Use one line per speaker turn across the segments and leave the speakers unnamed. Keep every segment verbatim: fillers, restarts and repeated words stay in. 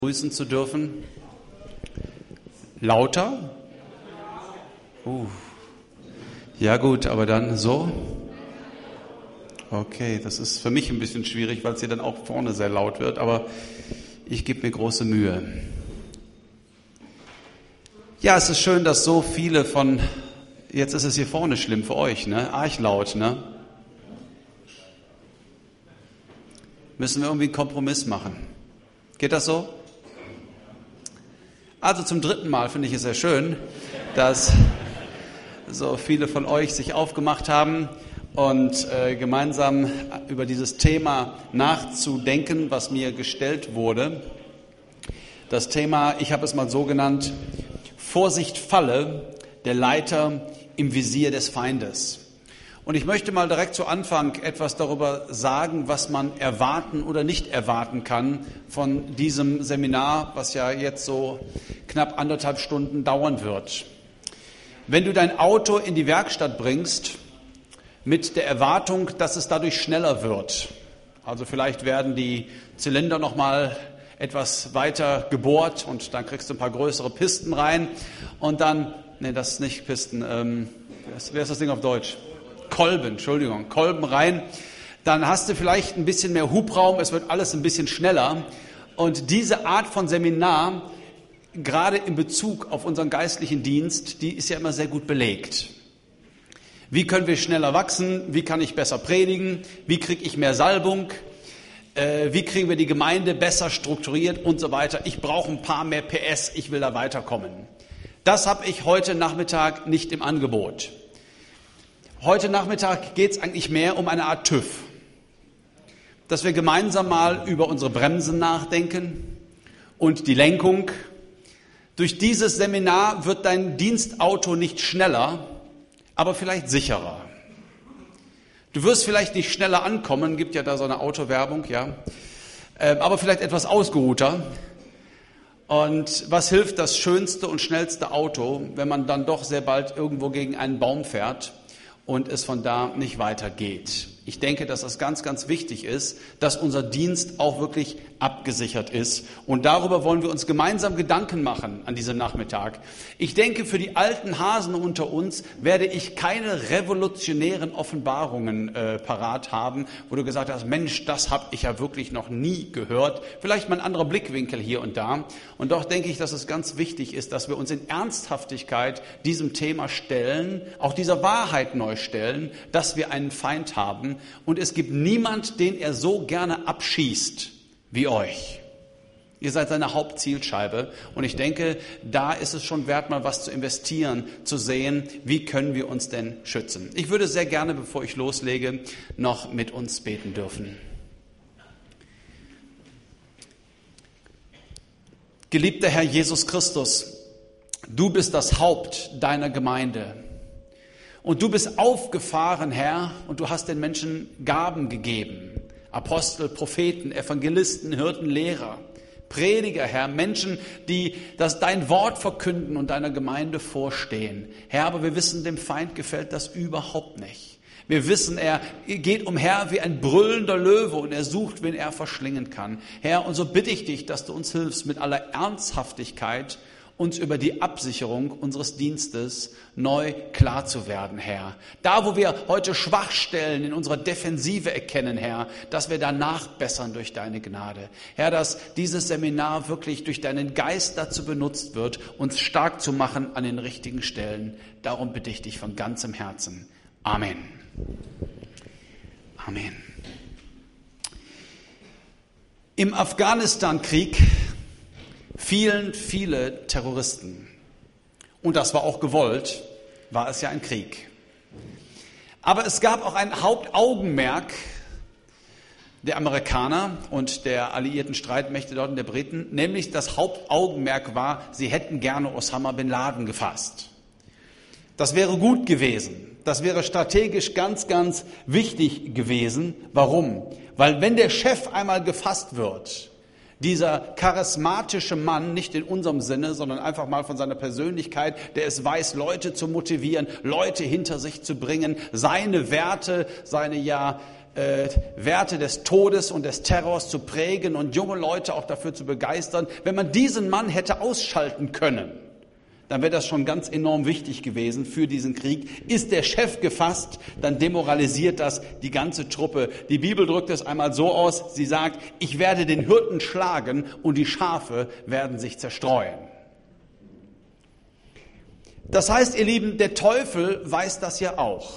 Grüßen zu dürfen. Lauter? Uh. Ja gut, aber dann so? Okay, das ist für mich ein bisschen schwierig, weil es hier dann auch vorne sehr laut wird, aber ich gebe mir große Mühe. Ja, es ist schön, dass so viele von, jetzt ist es hier vorne schlimm für euch, ne? Arg laut, ne? Müssen wir irgendwie einen Kompromiss machen. Geht das so? Also zum dritten Mal finde ich es sehr schön, dass so viele von euch sich aufgemacht haben und äh, gemeinsam über dieses Thema nachzudenken, was mir gestellt wurde. Das Thema, ich habe es mal so genannt, Vorsicht Falle, der Leiter im Visier des Feindes. Und ich möchte mal direkt zu Anfang etwas darüber sagen, was man erwarten oder nicht erwarten kann von diesem Seminar, was ja jetzt so knapp anderthalb Stunden dauern wird. Wenn du dein Auto in die Werkstatt bringst, mit der Erwartung, dass es dadurch schneller wird, also vielleicht werden die Zylinder nochmal etwas weiter gebohrt und dann kriegst du ein paar größere Pisten rein und dann, nee, das ist nicht Pisten, ähm, wer ist das Ding auf Deutsch? Kolben, Entschuldigung, Kolben rein, dann hast du vielleicht ein bisschen mehr Hubraum, es wird alles ein bisschen schneller. Und diese Art von Seminar, gerade in Bezug auf unseren geistlichen Dienst, die ist ja immer sehr gut belegt. Wie können wir schneller wachsen? Wie kann ich besser predigen? Wie kriege ich mehr Salbung? Äh, wie kriegen wir die Gemeinde besser strukturiert und so weiter? Ich brauche ein paar mehr P S, ich will da weiterkommen. Das habe ich heute Nachmittag nicht im Angebot. Heute Nachmittag geht es eigentlich mehr um eine Art TÜV, dass wir gemeinsam mal über unsere Bremsen nachdenken und die Lenkung. Durch dieses Seminar wird dein Dienstauto nicht schneller, aber vielleicht sicherer. Du wirst vielleicht nicht schneller ankommen, gibt ja da so eine Autowerbung, ja, aber vielleicht etwas ausgeruhter. Und was hilft das schönste und schnellste Auto, wenn man dann doch sehr bald irgendwo gegen einen Baum fährt und es von da nicht weitergeht? Ich denke, dass das ganz, ganz wichtig ist, dass unser Dienst auch wirklich abgesichert ist. Und darüber wollen wir uns gemeinsam Gedanken machen an diesem Nachmittag. Ich denke, für die alten Hasen unter uns werde ich keine revolutionären Offenbarungen äh, parat haben, wo du gesagt hast, Mensch, das habe ich ja wirklich noch nie gehört. Vielleicht mal ein anderer Blickwinkel hier und da. Und doch denke ich, dass es ganz wichtig ist, dass wir uns in Ernsthaftigkeit diesem Thema stellen, auch dieser Wahrheit neu stellen, dass wir einen Feind haben. Und es gibt niemand, den er so gerne abschießt wie euch. Ihr seid seine Hauptzielscheibe. Und ich denke, da ist es schon wert, mal was zu investieren, zu sehen, wie können wir uns denn schützen. Ich würde sehr gerne, bevor ich loslege, noch mit uns beten dürfen. Geliebter Herr Jesus Christus, du bist das Haupt deiner Gemeinde. Und du bist aufgefahren, Herr, und du hast den Menschen Gaben gegeben. Apostel, Propheten, Evangelisten, Hirten, Lehrer, Prediger, Herr, Menschen, die das dein Wort verkünden und deiner Gemeinde vorstehen. Herr, aber wir wissen, dem Feind gefällt das überhaupt nicht. Wir wissen, er geht umher wie ein brüllender Löwe und er sucht, wen er verschlingen kann. Herr, und so bitte ich dich, dass du uns hilfst, mit aller Ernsthaftigkeit uns über die Absicherung unseres Dienstes neu klar zu werden, Herr. Da, wo wir heute Schwachstellen in unserer Defensive erkennen, Herr, dass wir danach bessern durch deine Gnade. Herr, dass dieses Seminar wirklich durch deinen Geist dazu benutzt wird, uns stark zu machen an den richtigen Stellen. Darum bitte ich dich von ganzem Herzen. Amen. Amen. Im Afghanistan-Krieg fielen viele Terroristen. Und das war auch gewollt, war es ja ein Krieg. Aber es gab auch ein Hauptaugenmerk der Amerikaner und der alliierten Streitmächte dort und der Briten, nämlich das Hauptaugenmerk war, sie hätten gerne Osama bin Laden gefasst. Das wäre gut gewesen. Das wäre strategisch ganz, ganz wichtig gewesen. Warum? Weil wenn der Chef einmal gefasst wird, dieser charismatische Mann, nicht in unserem Sinne, sondern einfach mal von seiner Persönlichkeit, der es weiß, Leute zu motivieren, Leute hinter sich zu bringen, seine Werte, seine ja äh, Werte des Todes und des Terrors zu prägen und junge Leute auch dafür zu begeistern. Wenn man diesen Mann hätte ausschalten können, dann wäre das schon ganz enorm wichtig gewesen für diesen Krieg. Ist der Chef gefasst, dann demoralisiert das die ganze Truppe. Die Bibel drückt es einmal so aus, sie sagt, ich werde den Hirten schlagen und die Schafe werden sich zerstreuen. Das heißt, ihr Lieben, der Teufel weiß das ja auch.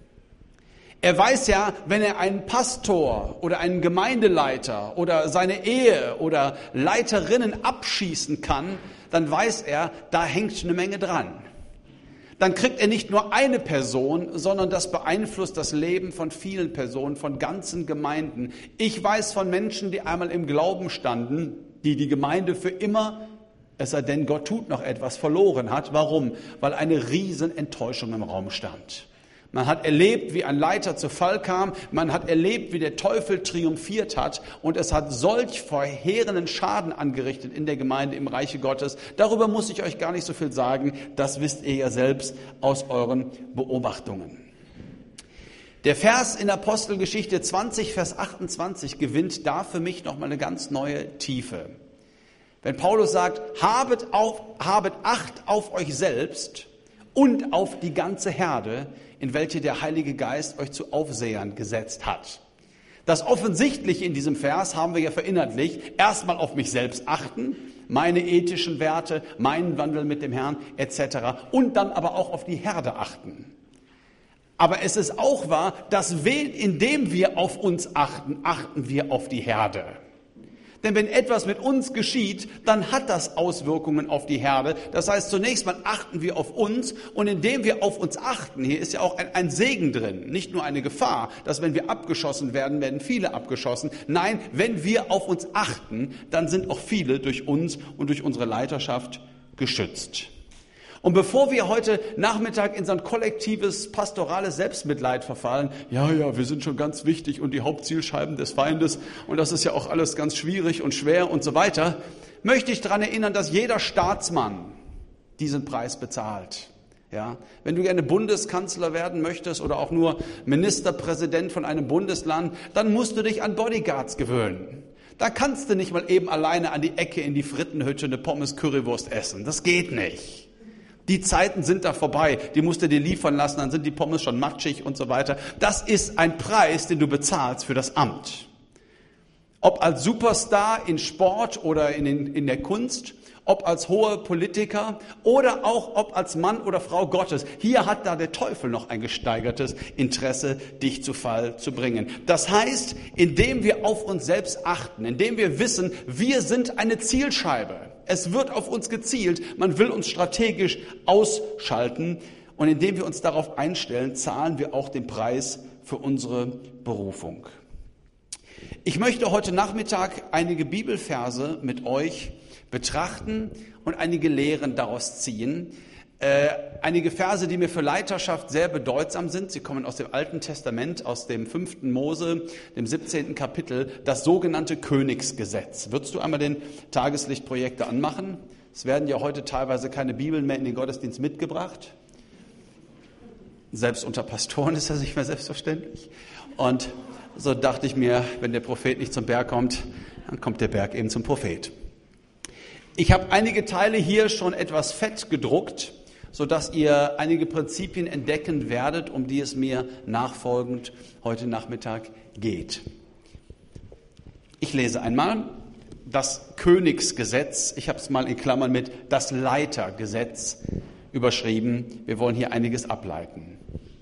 Er weiß ja, wenn er einen Pastor oder einen Gemeindeleiter oder seine Ehe oder Leiterinnen abschießen kann, dann weiß er, da hängt eine Menge dran. Dann kriegt er nicht nur eine Person, sondern das beeinflusst das Leben von vielen Personen, von ganzen Gemeinden. Ich weiß von Menschen, die einmal im Glauben standen, die die Gemeinde für immer, es sei denn, Gott tut noch etwas, verloren hat. Warum? Weil eine riesen Enttäuschung im Raum stand. Man hat erlebt, wie ein Leiter zu Fall kam. Man hat erlebt, wie der Teufel triumphiert hat. Und es hat solch verheerenden Schaden angerichtet in der Gemeinde, im Reiche Gottes. Darüber muss ich euch gar nicht so viel sagen. Das wisst ihr ja selbst aus euren Beobachtungen. Der Vers in Apostelgeschichte zwanzig, Vers achtundzwanzig gewinnt da für mich nochmal eine ganz neue Tiefe. Wenn Paulus sagt, habet, auf, habet Acht auf euch selbst und auf die ganze Herde, in welche der Heilige Geist euch zu Aufsehern gesetzt hat. Das Offensichtliche in diesem Vers haben wir ja verinnerlicht. Erstmal auf mich selbst achten, meine ethischen Werte, meinen Wandel mit dem Herrn et cetera. Und dann aber auch auf die Herde achten. Aber es ist auch wahr, dass indem wir auf uns achten, achten wir auf die Herde. Denn wenn etwas mit uns geschieht, dann hat das Auswirkungen auf die Herde. Das heißt, zunächst mal achten wir auf uns und indem wir auf uns achten, hier ist ja auch ein, ein Segen drin, nicht nur eine Gefahr, dass wenn wir abgeschossen werden, werden viele abgeschossen. Nein, wenn wir auf uns achten, dann sind auch viele durch uns und durch unsere Leiterschaft geschützt. Und bevor wir heute Nachmittag in so ein kollektives, pastorales Selbstmitleid verfallen, ja, ja, wir sind schon ganz wichtig und die Hauptzielscheiben des Feindes und das ist ja auch alles ganz schwierig und schwer und so weiter, möchte ich daran erinnern, dass jeder Staatsmann diesen Preis bezahlt. Ja, wenn du gerne Bundeskanzler werden möchtest oder auch nur Ministerpräsident von einem Bundesland, dann musst du dich an Bodyguards gewöhnen. Da kannst du nicht mal eben alleine an die Ecke in die Frittenhütte eine Pommes-Currywurst essen. Das geht nicht. Die Zeiten sind da vorbei, die musst du dir liefern lassen, dann sind die Pommes schon matschig und so weiter. Das ist ein Preis, den du bezahlst für das Amt. Ob als Superstar in Sport oder in, den, in der Kunst, ob als hoher Politiker oder auch ob als Mann oder Frau Gottes. Hier hat da der Teufel noch ein gesteigertes Interesse, dich zu Fall zu bringen. Das heißt, indem wir auf uns selbst achten, indem wir wissen, wir sind eine Zielscheibe. Es wird auf uns gezielt, man will uns strategisch ausschalten und indem wir uns darauf einstellen, zahlen wir auch den Preis für unsere Berufung. Ich möchte heute Nachmittag einige Bibelverse mit euch betrachten und einige Lehren daraus ziehen. Äh, einige Verse, die mir für Leiterschaft sehr bedeutsam sind. Sie kommen aus dem Alten Testament, aus dem fünften Mose, dem siebzehnten Kapitel, das sogenannte Königsgesetz. Würdest du einmal den Tageslichtprojektor anmachen? Es werden ja heute teilweise keine Bibeln mehr in den Gottesdienst mitgebracht. Selbst unter Pastoren ist das nicht mehr selbstverständlich. Und so dachte ich mir, wenn der Prophet nicht zum Berg kommt, dann kommt der Berg eben zum Prophet. Ich habe einige Teile hier schon etwas fett gedruckt, sodass ihr einige Prinzipien entdecken werdet, um die es mir nachfolgend heute Nachmittag geht. Ich lese einmal das Königsgesetz, ich habe es mal in Klammern mit das Leitergesetz überschrieben. Wir wollen hier einiges ableiten.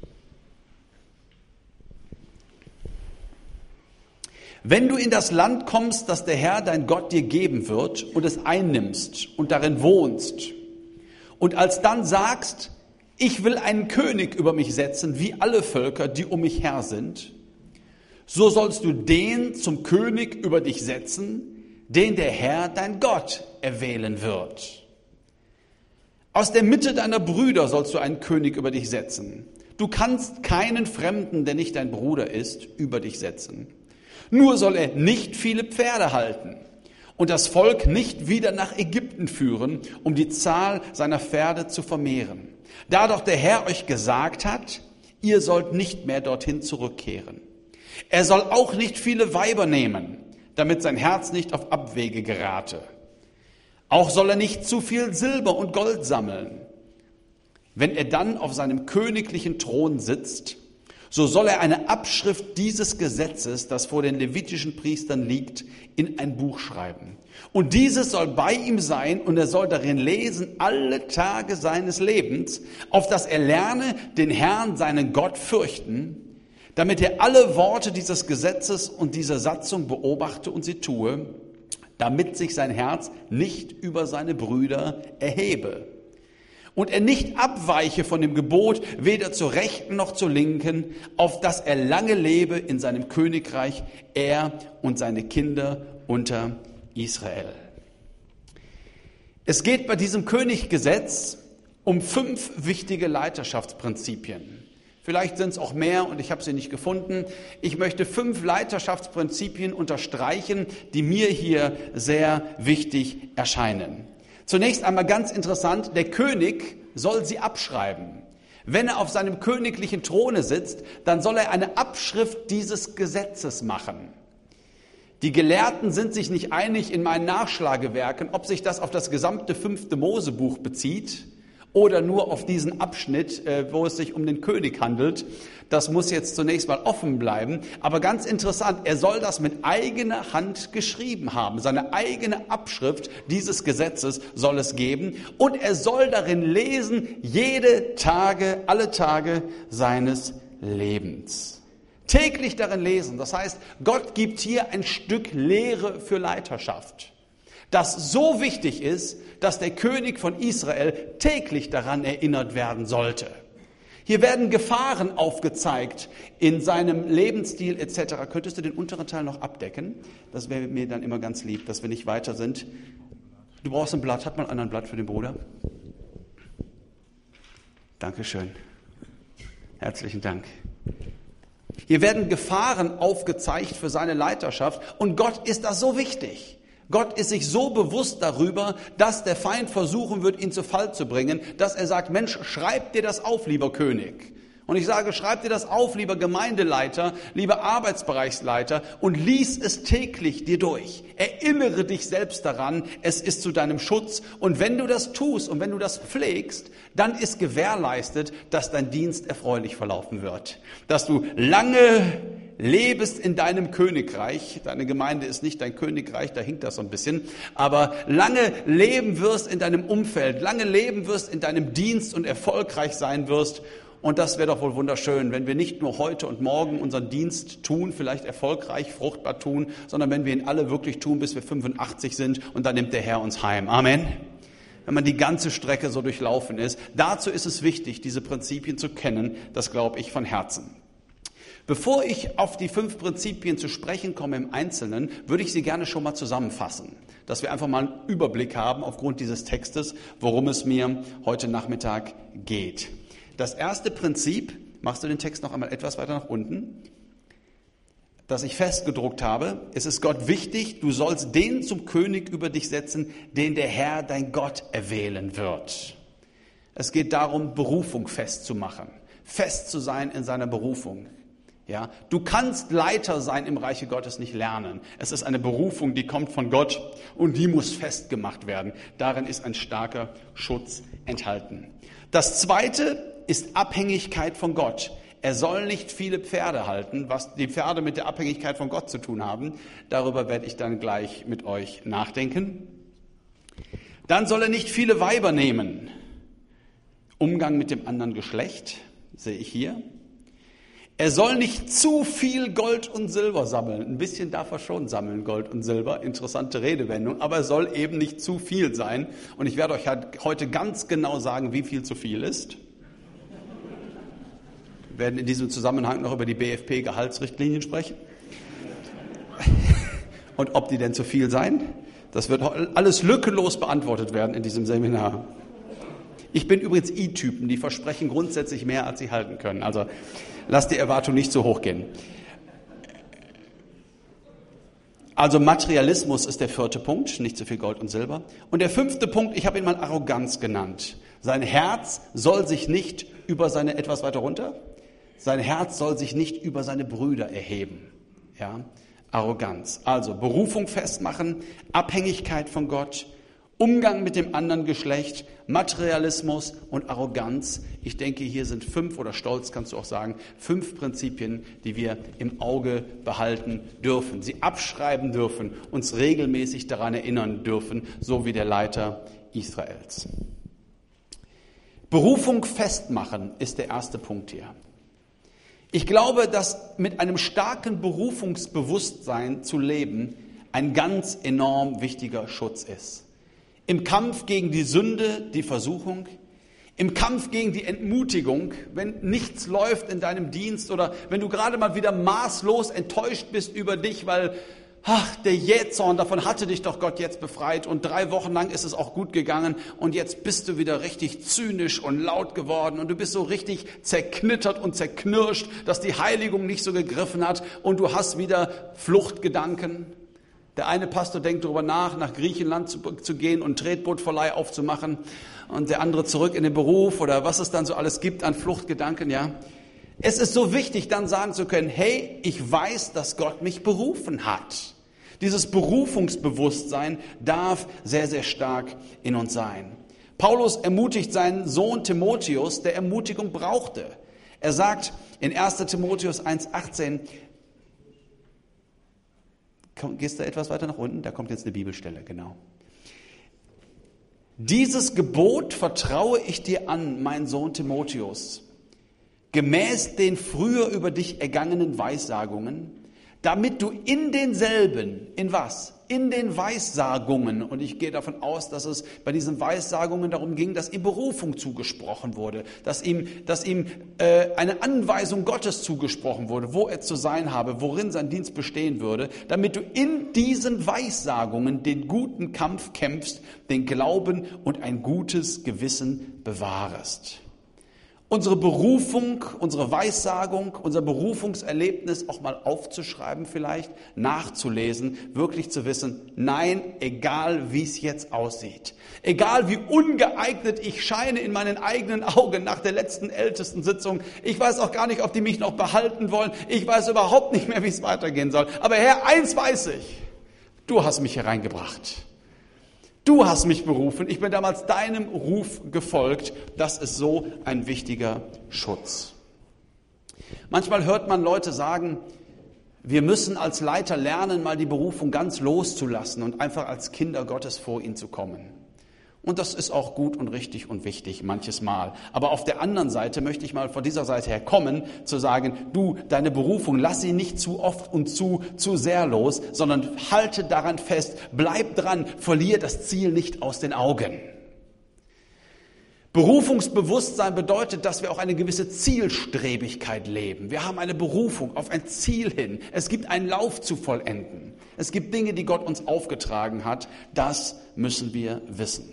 Wenn du in das Land kommst, das der Herr, dein Gott, dir geben wird und es einnimmst und darin wohnst und alsdann sagst, ich will einen König über mich setzen, wie alle Völker, die um mich her sind, so sollst du den zum König über dich setzen, den der Herr, dein Gott, erwählen wird. Aus der Mitte deiner Brüder sollst du einen König über dich setzen. Du kannst keinen Fremden, der nicht dein Bruder ist, über dich setzen. Nur soll er nicht viele Pferde halten und das Volk nicht wieder nach Ägypten führen, um die Zahl seiner Pferde zu vermehren. Da doch der Herr euch gesagt hat, ihr sollt nicht mehr dorthin zurückkehren. Er soll auch nicht viele Weiber nehmen, damit sein Herz nicht auf Abwege gerate. Auch soll er nicht zu viel Silber und Gold sammeln. Wenn er dann auf seinem königlichen Thron sitzt, so soll er eine Abschrift dieses Gesetzes, das vor den levitischen Priestern liegt, in ein Buch schreiben. Und dieses soll bei ihm sein und er soll darin lesen alle Tage seines Lebens, auf dass er lerne, den Herrn, seinen Gott, fürchten, damit er alle Worte dieses Gesetzes und dieser Satzung beobachte und sie tue, damit sich sein Herz nicht über seine Brüder erhebe. Und er nicht abweiche von dem Gebot, weder zur Rechten noch zur Linken, auf dass er lange lebe in seinem Königreich, er und seine Kinder unter Israel. Es geht bei diesem Königgesetz um fünf wichtige Leiterschaftsprinzipien. Vielleicht sind es auch mehr und ich habe sie nicht gefunden. Ich möchte fünf Leiterschaftsprinzipien unterstreichen, die mir hier sehr wichtig erscheinen. Zunächst einmal ganz interessant, der König soll sie abschreiben. Wenn er auf seinem königlichen Throne sitzt, dann soll er eine Abschrift dieses Gesetzes machen. Die Gelehrten sind sich nicht einig in meinen Nachschlagewerken, ob sich das auf das gesamte fünfte Mosebuch bezieht oder nur auf diesen Abschnitt, wo es sich um den König handelt. Das muss jetzt zunächst mal offen bleiben. Aber ganz interessant, er soll das mit eigener Hand geschrieben haben. Seine eigene Abschrift dieses Gesetzes soll es geben. Und er soll darin lesen, jede Tage, alle Tage seines Lebens. Täglich darin lesen. Das heißt, Gott gibt hier ein Stück Lehre für Leiterschaft, das so wichtig ist, dass der König von Israel täglich daran erinnert werden sollte. Hier werden Gefahren aufgezeigt in seinem Lebensstil et cetera. Könntest du den unteren Teil noch abdecken? Das wäre mir dann immer ganz lieb, dass wir nicht weiter sind. Du brauchst ein Blatt. Hat mal ein Blatt für den Bruder? Dankeschön. Herzlichen Dank. Hier werden Gefahren aufgezeigt für seine Leiterschaft und Gott ist das so wichtig. Gott ist sich so bewusst darüber, dass der Feind versuchen wird, ihn zu Fall zu bringen, dass er sagt, Mensch, schreib dir das auf, lieber König. Und ich sage, schreib dir das auf, lieber Gemeindeleiter, lieber Arbeitsbereichsleiter und lies es täglich dir durch. Erinnere dich selbst daran, es ist zu deinem Schutz. Und wenn du das tust und wenn du das pflegst, dann ist gewährleistet, dass dein Dienst erfreulich verlaufen wird. Dass du lange lebst in deinem Königreich. Deine Gemeinde ist nicht dein Königreich, da hinkt das so ein bisschen. Aber lange leben wirst in deinem Umfeld, lange leben wirst in deinem Dienst und erfolgreich sein wirst. Und das wäre doch wohl wunderschön, wenn wir nicht nur heute und morgen unseren Dienst tun, vielleicht erfolgreich, fruchtbar tun, sondern wenn wir ihn alle wirklich tun, bis wir fünfundachtzig sind und dann nimmt der Herr uns heim. Amen. Wenn man die ganze Strecke so durchlaufen ist. Dazu ist es wichtig, diese Prinzipien zu kennen. Das glaube ich von Herzen. Bevor ich auf die fünf Prinzipien zu sprechen komme im Einzelnen, würde ich sie gerne schon mal zusammenfassen, dass wir einfach mal einen Überblick haben aufgrund dieses Textes, worum es mir heute Nachmittag geht. Das erste Prinzip, machst du den Text noch einmal etwas weiter nach unten, das ich festgedruckt habe, es ist Gott wichtig, du sollst den zum König über dich setzen, den der Herr, dein Gott, erwählen wird. Es geht darum, Berufung festzumachen, fest zu sein in seiner Berufung. Ja, du kannst Leiter sein im Reiche Gottes nicht lernen. Es ist eine Berufung, die kommt von Gott und die muss festgemacht werden. Darin ist ein starker Schutz enthalten. Das zweite ist Abhängigkeit von Gott. Er soll nicht viele Pferde halten, was die Pferde mit der Abhängigkeit von Gott zu tun haben. Darüber werde ich dann gleich mit euch nachdenken. Dann soll er nicht viele Weiber nehmen. Umgang mit dem anderen Geschlecht, sehe ich hier. Er soll nicht zu viel Gold und Silber sammeln. Ein bisschen darf er schon sammeln, Gold und Silber. Interessante Redewendung. Aber er soll eben nicht zu viel sein. Und ich werde euch halt heute ganz genau sagen, wie viel zu viel ist. Wir werden in diesem Zusammenhang noch über die B F P-Gehaltsrichtlinien sprechen. Und ob die denn zu viel seien. Das wird alles lückenlos beantwortet werden in diesem Seminar. Ich bin übrigens I-Typen, die versprechen grundsätzlich mehr, als sie halten können. Also lasst die Erwartung nicht zu hoch gehen. Also Materialismus ist der vierte Punkt, nicht zu viel Gold und Silber. Und der fünfte Punkt, ich habe ihn mal Arroganz genannt. Sein Herz soll sich nicht über seine, etwas weiter runter, Sein Herz soll sich nicht über seine Brüder erheben. Ja? Arroganz. Also Berufung festmachen, Abhängigkeit von Gott, Umgang mit dem anderen Geschlecht, Materialismus und Arroganz. Ich denke, hier sind fünf, oder Stolz kannst du auch sagen, fünf Prinzipien, die wir im Auge behalten dürfen, sie abschreiben dürfen, uns regelmäßig daran erinnern dürfen, so wie der Leiter Israels. Berufung festmachen ist der erste Punkt hier. Ich glaube, dass mit einem starken Berufungsbewusstsein zu leben ein ganz enorm wichtiger Schutz ist. Im Kampf gegen die Sünde, die Versuchung, im Kampf gegen die Entmutigung, wenn nichts läuft in deinem Dienst oder wenn du gerade mal wieder maßlos enttäuscht bist über dich, weil ach, der Jähzorn, davon hatte dich doch Gott jetzt befreit und drei Wochen lang ist es auch gut gegangen und jetzt bist du wieder richtig zynisch und laut geworden und du bist so richtig zerknittert und zerknirscht, dass die Heiligung nicht so gegriffen hat und du hast wieder Fluchtgedanken. Der eine Pastor denkt darüber nach, nach Griechenland zu, zu gehen und Tretbootverleih aufzumachen und der andere zurück in den Beruf oder was es dann so alles gibt an Fluchtgedanken, ja. Es ist so wichtig, dann sagen zu können, hey, ich weiß, dass Gott mich berufen hat. Dieses Berufungsbewusstsein darf sehr, sehr stark in uns sein. Paulus ermutigt seinen Sohn Timotheus, der Ermutigung brauchte. Er sagt in erster Timotheus eins achtzehn, gehst du etwas weiter nach unten? Da kommt jetzt eine Bibelstelle, genau. Dieses Gebot vertraue ich dir an, mein Sohn Timotheus, gemäß den früher über dich ergangenen Weissagungen, damit du in denselben, in was? In den Weissagungen, und ich gehe davon aus, dass es bei diesen Weissagungen darum ging, dass ihm Berufung zugesprochen wurde, dass ihm, dass ihm äh, eine Anweisung Gottes zugesprochen wurde, wo er zu sein habe, worin sein Dienst bestehen würde, damit du in diesen Weissagungen den guten Kampf kämpfst, den Glauben und ein gutes Gewissen bewahrest. Unsere Berufung, unsere Weissagung, unser Berufungserlebnis auch mal aufzuschreiben vielleicht, nachzulesen, wirklich zu wissen, nein, egal wie es jetzt aussieht, egal wie ungeeignet ich scheine in meinen eigenen Augen nach der letzten Ältestensitzung, ich weiß auch gar nicht, ob die mich noch behalten wollen, ich weiß überhaupt nicht mehr, wie es weitergehen soll, aber Herr, eins weiß ich, du hast mich hereingebracht. Du hast mich berufen, ich bin damals deinem Ruf gefolgt. Das ist so ein wichtiger Schutz. Manchmal hört man Leute sagen, wir müssen als Leiter lernen, mal die Berufung ganz loszulassen und einfach als Kinder Gottes vor ihn zu kommen. Und das ist auch gut und richtig und wichtig, manches Mal. Aber auf der anderen Seite möchte ich mal von dieser Seite her kommen, zu sagen, du, deine Berufung, lass sie nicht zu oft und zu, zu sehr los, sondern halte daran fest, bleib dran, verliere das Ziel nicht aus den Augen. Berufungsbewusstsein bedeutet, dass wir auch eine gewisse Zielstrebigkeit leben. Wir haben eine Berufung auf ein Ziel hin. Es gibt einen Lauf zu vollenden. Es gibt Dinge, die Gott uns aufgetragen hat. Das müssen wir wissen.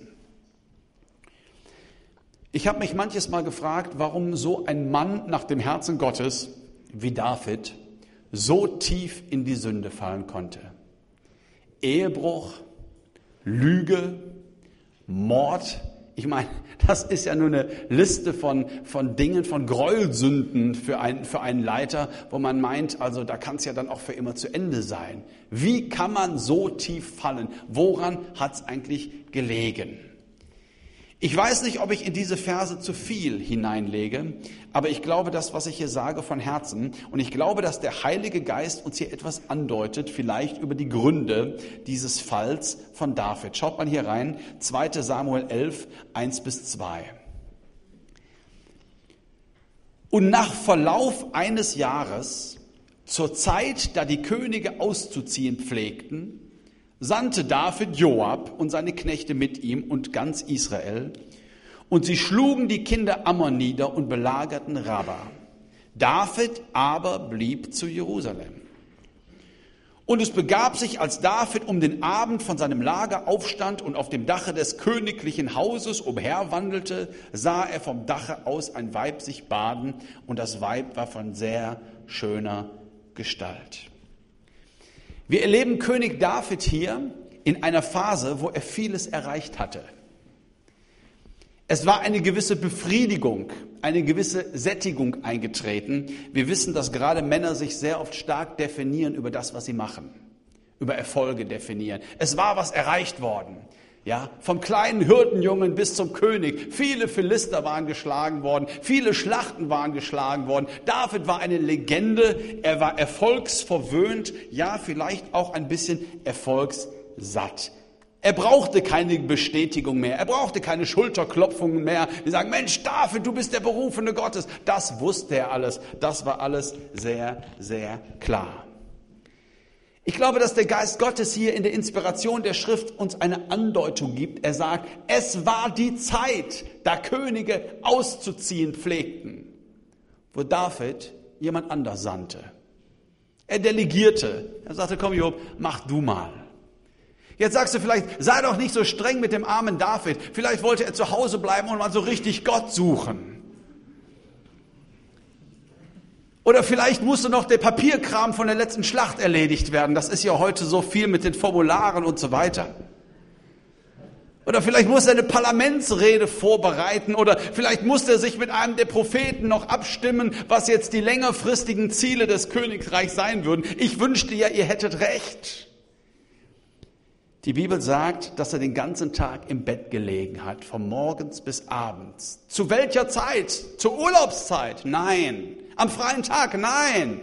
Ich habe mich manches Mal gefragt, warum so ein Mann nach dem Herzen Gottes wie David so tief in die Sünde fallen konnte. Ehebruch, Lüge, Mord. Ich meine, das ist ja nur eine Liste von, von Dingen, von Gräuelsünden für, ein, für einen Leiter, wo man meint, also da kann es ja dann auch für immer zu Ende sein. Wie kann man so tief fallen? Woran hat es eigentlich gelegen? Ich weiß nicht, ob ich in diese Verse zu viel hineinlege, aber ich glaube das, was ich hier sage, von Herzen. Und ich glaube, dass der Heilige Geist uns hier etwas andeutet, vielleicht über die Gründe dieses Falls von David. Schaut mal hier rein, zweiter Samuel elf, eins bis zwei. Und nach Verlauf eines Jahres, zur Zeit, da die Könige auszuziehen pflegten, sandte David Joab und seine Knechte mit ihm und ganz Israel, und sie schlugen die Kinder Ammon nieder und belagerten Rabba. David aber blieb zu Jerusalem. Und es begab sich, als David um den Abend von seinem Lager aufstand und auf dem Dache des königlichen Hauses umherwandelte, sah er vom Dache aus ein Weib sich baden, und das Weib war von sehr schöner Gestalt. Wir erleben König David hier in einer Phase, wo er vieles erreicht hatte. Es war eine gewisse Befriedigung, eine gewisse Sättigung eingetreten. Wir wissen, dass gerade Männer sich sehr oft stark definieren über das, was sie machen, über Erfolge definieren. Es war was erreicht worden. Ja, vom kleinen Hirtenjungen bis zum König. Viele Philister waren geschlagen worden, viele Schlachten waren geschlagen worden. David war eine Legende, er war erfolgsverwöhnt, ja, vielleicht auch ein bisschen erfolgssatt. Er brauchte keine Bestätigung mehr, er brauchte keine Schulterklopfungen mehr. Die sagen, Mensch, David, du bist der Berufene Gottes. Das wusste er alles, das war alles sehr, sehr klar. Ich glaube, dass der Geist Gottes hier in der Inspiration der Schrift uns eine Andeutung gibt. Er sagt, es war die Zeit, da Könige auszuziehen pflegten, wo David jemand anders sandte. Er delegierte. Er sagte, komm Job, mach du mal. Jetzt sagst du vielleicht, sei doch nicht so streng mit dem armen David. Vielleicht wollte er zu Hause bleiben und mal so richtig Gott suchen. Oder vielleicht musste noch der Papierkram von der letzten Schlacht erledigt werden. Das ist ja heute so viel mit den Formularen und so weiter. Oder vielleicht musste er eine Parlamentsrede vorbereiten. Oder vielleicht musste er sich mit einem der Propheten noch abstimmen, was jetzt die längerfristigen Ziele des Königreichs sein würden. Ich wünschte ja, ihr hättet recht. Die Bibel sagt, dass er den ganzen Tag im Bett gelegen hat, von morgens bis abends. Zu welcher Zeit? Zur Urlaubszeit? Nein. Am freien Tag? Nein.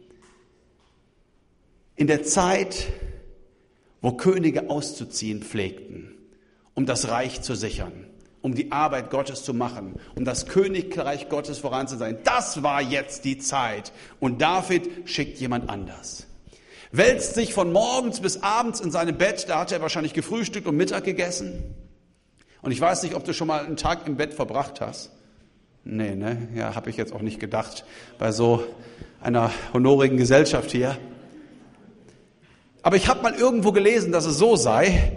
In der Zeit, wo Könige auszuziehen pflegten, um das Reich zu sichern, um die Arbeit Gottes zu machen, um das Königreich Gottes voranzusehen. Das war jetzt die Zeit. Und David schickt jemand anders. Wälzt sich von morgens bis abends in seinem Bett, da hat er wahrscheinlich gefrühstückt und Mittag gegessen. Und ich weiß nicht, ob du schon mal einen Tag im Bett verbracht hast. Nee, ne? Ja, habe ich jetzt auch nicht gedacht, bei so einer honorigen Gesellschaft hier. Aber ich habe mal irgendwo gelesen, dass es so sei,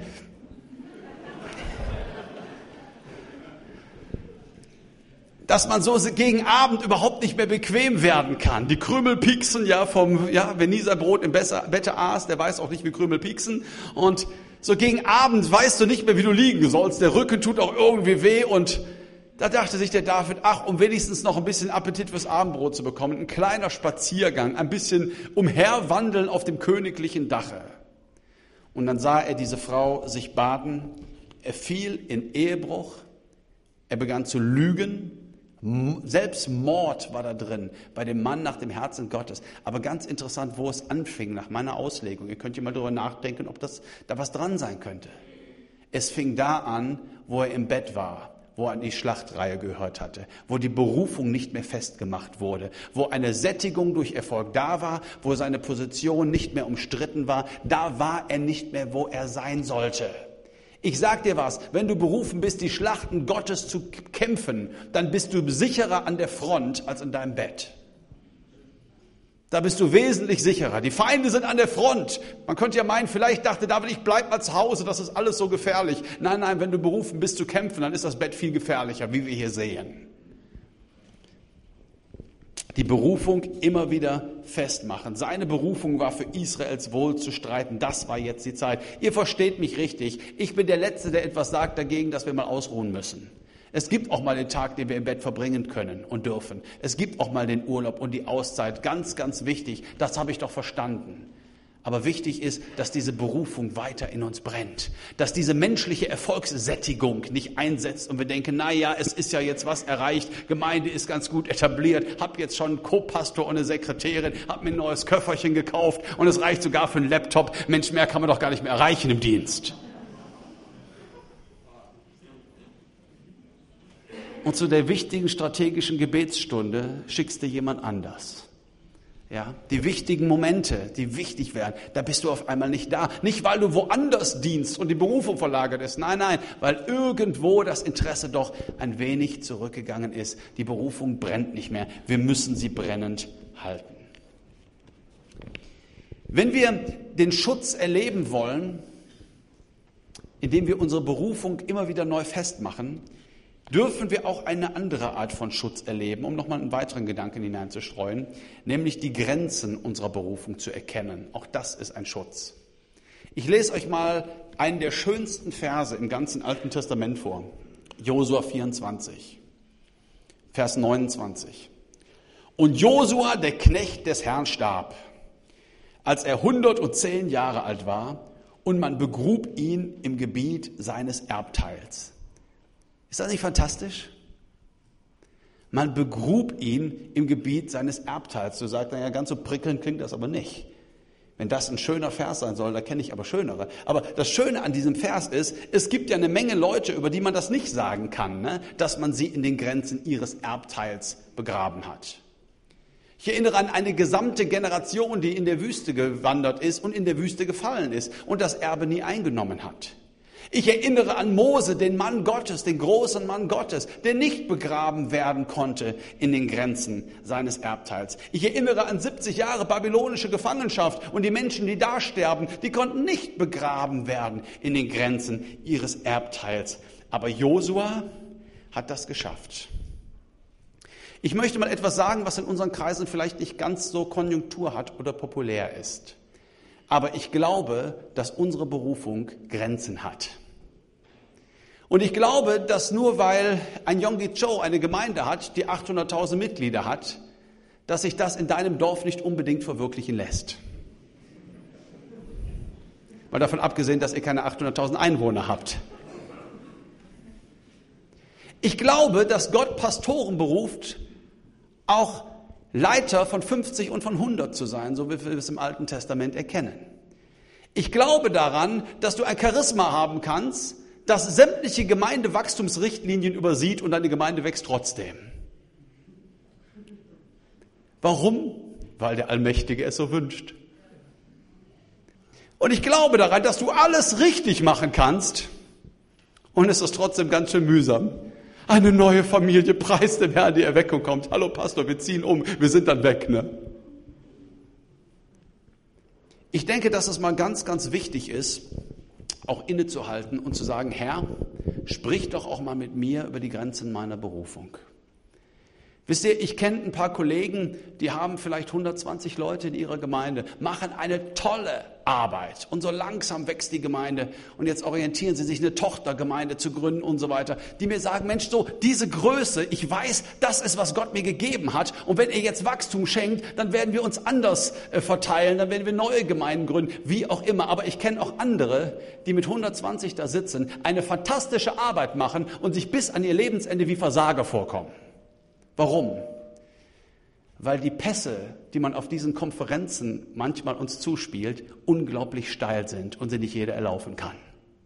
dass man so gegen Abend überhaupt nicht mehr bequem werden kann. Die Krümel pieksen ja vom, ja, wer nie sein Brot im Bette aß, der weiß auch nicht, wie Krümel pieksen. Und so gegen Abend weißt du nicht mehr, wie du liegen sollst. Der Rücken tut auch irgendwie weh. Und da dachte sich der David, ach, um wenigstens noch ein bisschen Appetit fürs Abendbrot zu bekommen, ein kleiner Spaziergang, ein bisschen umherwandeln auf dem königlichen Dache. Und dann sah er diese Frau sich baden. Er fiel in Ehebruch. Er begann zu lügen. Selbst Mord war da drin, bei dem Mann nach dem Herzen Gottes. Aber ganz interessant, wo es anfing, nach meiner Auslegung. Ihr könnt ja mal darüber nachdenken, ob das da was dran sein könnte. Es fing da an, wo er im Bett war, wo er an die Schlachtreihe gehört hatte, wo die Berufung nicht mehr festgemacht wurde, wo eine Sättigung durch Erfolg da war, wo seine Position nicht mehr umstritten war. Da war er nicht mehr, wo er sein sollte. Ich sag dir was, wenn du berufen bist, die Schlachten Gottes zu kämpfen, dann bist du sicherer an der Front als in deinem Bett. Da bist du wesentlich sicherer. Die Feinde sind an der Front. Man könnte ja meinen, vielleicht dachte David, ich bleib mal zu Hause, das ist alles so gefährlich. Nein, nein, wenn du berufen bist zu kämpfen, dann ist das Bett viel gefährlicher, wie wir hier sehen. Die Berufung immer wieder festmachen. Seine Berufung war für Israels Wohl zu streiten. Das war jetzt die Zeit. Ihr versteht mich richtig. Ich bin der Letzte, der etwas sagt dagegen, dass wir mal ausruhen müssen. Es gibt auch mal den Tag, den wir im Bett verbringen können und dürfen. Es gibt auch mal den Urlaub und die Auszeit. Ganz, ganz wichtig. Das habe ich doch verstanden. Aber wichtig ist, dass diese Berufung weiter in uns brennt. Dass diese menschliche Erfolgssättigung nicht einsetzt und wir denken, na ja, es ist ja jetzt was erreicht. Gemeinde ist ganz gut etabliert. Hab jetzt schon einen Co-Pastor und eine Sekretärin. Hab mir ein neues Köfferchen gekauft und es reicht sogar für einen Laptop. Mensch, mehr kann man doch gar nicht mehr erreichen im Dienst. Und zu der wichtigen strategischen Gebetsstunde schickst du jemand anders. Ja, die wichtigen Momente, die wichtig werden, da bist du auf einmal nicht da. Nicht, weil du woanders dienst und die Berufung verlagert ist. Nein, nein, weil irgendwo das Interesse doch ein wenig zurückgegangen ist. Die Berufung brennt nicht mehr. Wir müssen sie brennend halten. Wenn wir den Schutz erleben wollen, indem wir unsere Berufung immer wieder neu festmachen, dürfen wir auch eine andere Art von Schutz erleben, um nochmal einen weiteren Gedanken hineinzustreuen, nämlich die Grenzen unserer Berufung zu erkennen. Auch das ist ein Schutz. Ich lese euch mal einen der schönsten Verse im ganzen Alten Testament vor. Josua vierundzwanzig, Vers neunundzwanzig. Und Josua, der Knecht des Herrn, starb, als er hundertzehn Jahre alt war, und man begrub ihn im Gebiet seines Erbteils. Ist das nicht fantastisch? Man begrub ihn im Gebiet seines Erbteils. Du sagst, naja, ganz so prickelnd klingt das aber nicht. Wenn das ein schöner Vers sein soll, da kenne ich aber schönere. Aber das Schöne an diesem Vers ist, es gibt ja eine Menge Leute, über die man das nicht sagen kann, ne? Dass man sie in den Grenzen ihres Erbteils begraben hat. Ich erinnere an eine gesamte Generation, die in der Wüste gewandert ist und in der Wüste gefallen ist und das Erbe nie eingenommen hat. Ich erinnere an Mose, den Mann Gottes, den großen Mann Gottes, der nicht begraben werden konnte in den Grenzen seines Erbteils. Ich erinnere an siebzig Jahre babylonische Gefangenschaft und die Menschen, die da sterben, die konnten nicht begraben werden in den Grenzen ihres Erbteils. Aber Josua hat das geschafft. Ich möchte mal etwas sagen, was in unseren Kreisen vielleicht nicht ganz so Konjunktur hat oder populär ist. Aber ich glaube, dass unsere Berufung Grenzen hat. Und ich glaube, dass nur weil ein Yonggi Cho eine Gemeinde hat, die achthunderttausend Mitglieder hat, dass sich das in deinem Dorf nicht unbedingt verwirklichen lässt. Mal davon abgesehen, dass ihr keine achthunderttausend Einwohner habt. Ich glaube, dass Gott Pastoren beruft, auch Leiter von fünfzig und von hundert zu sein, so wie wir es im Alten Testament erkennen. Ich glaube daran, dass du ein Charisma haben kannst, das sämtliche Gemeindewachstumsrichtlinien übersieht und deine Gemeinde wächst trotzdem. Warum? Weil der Allmächtige es so wünscht. Und ich glaube daran, dass du alles richtig machen kannst und es ist trotzdem ganz schön mühsam. Eine neue Familie, preist dem Herrn, die Erweckung kommt. Hallo Pastor, wir ziehen um, wir sind dann weg, ne? Ich denke, dass es mal ganz, ganz wichtig ist, auch innezuhalten und zu sagen, Herr, sprich doch auch mal mit mir über die Grenzen meiner Berufung. Wisst ihr, ich kenne ein paar Kollegen, die haben vielleicht hundertzwanzig Leute in ihrer Gemeinde, machen eine tolle Arbeit und so langsam wächst die Gemeinde und jetzt orientieren sie sich, eine Tochtergemeinde zu gründen und so weiter, die mir sagen, Mensch, so diese Größe, ich weiß, das ist, was Gott mir gegeben hat und wenn er jetzt Wachstum schenkt, dann werden wir uns anders äh, verteilen, dann werden wir neue Gemeinden gründen, wie auch immer. Aber ich kenne auch andere, die mit hundertzwanzig da sitzen, eine fantastische Arbeit machen und sich bis an ihr Lebensende wie Versager vorkommen. Warum? Weil die Pässe, die man auf diesen Konferenzen manchmal uns zuspielt, unglaublich steil sind und sie nicht jeder erlaufen kann.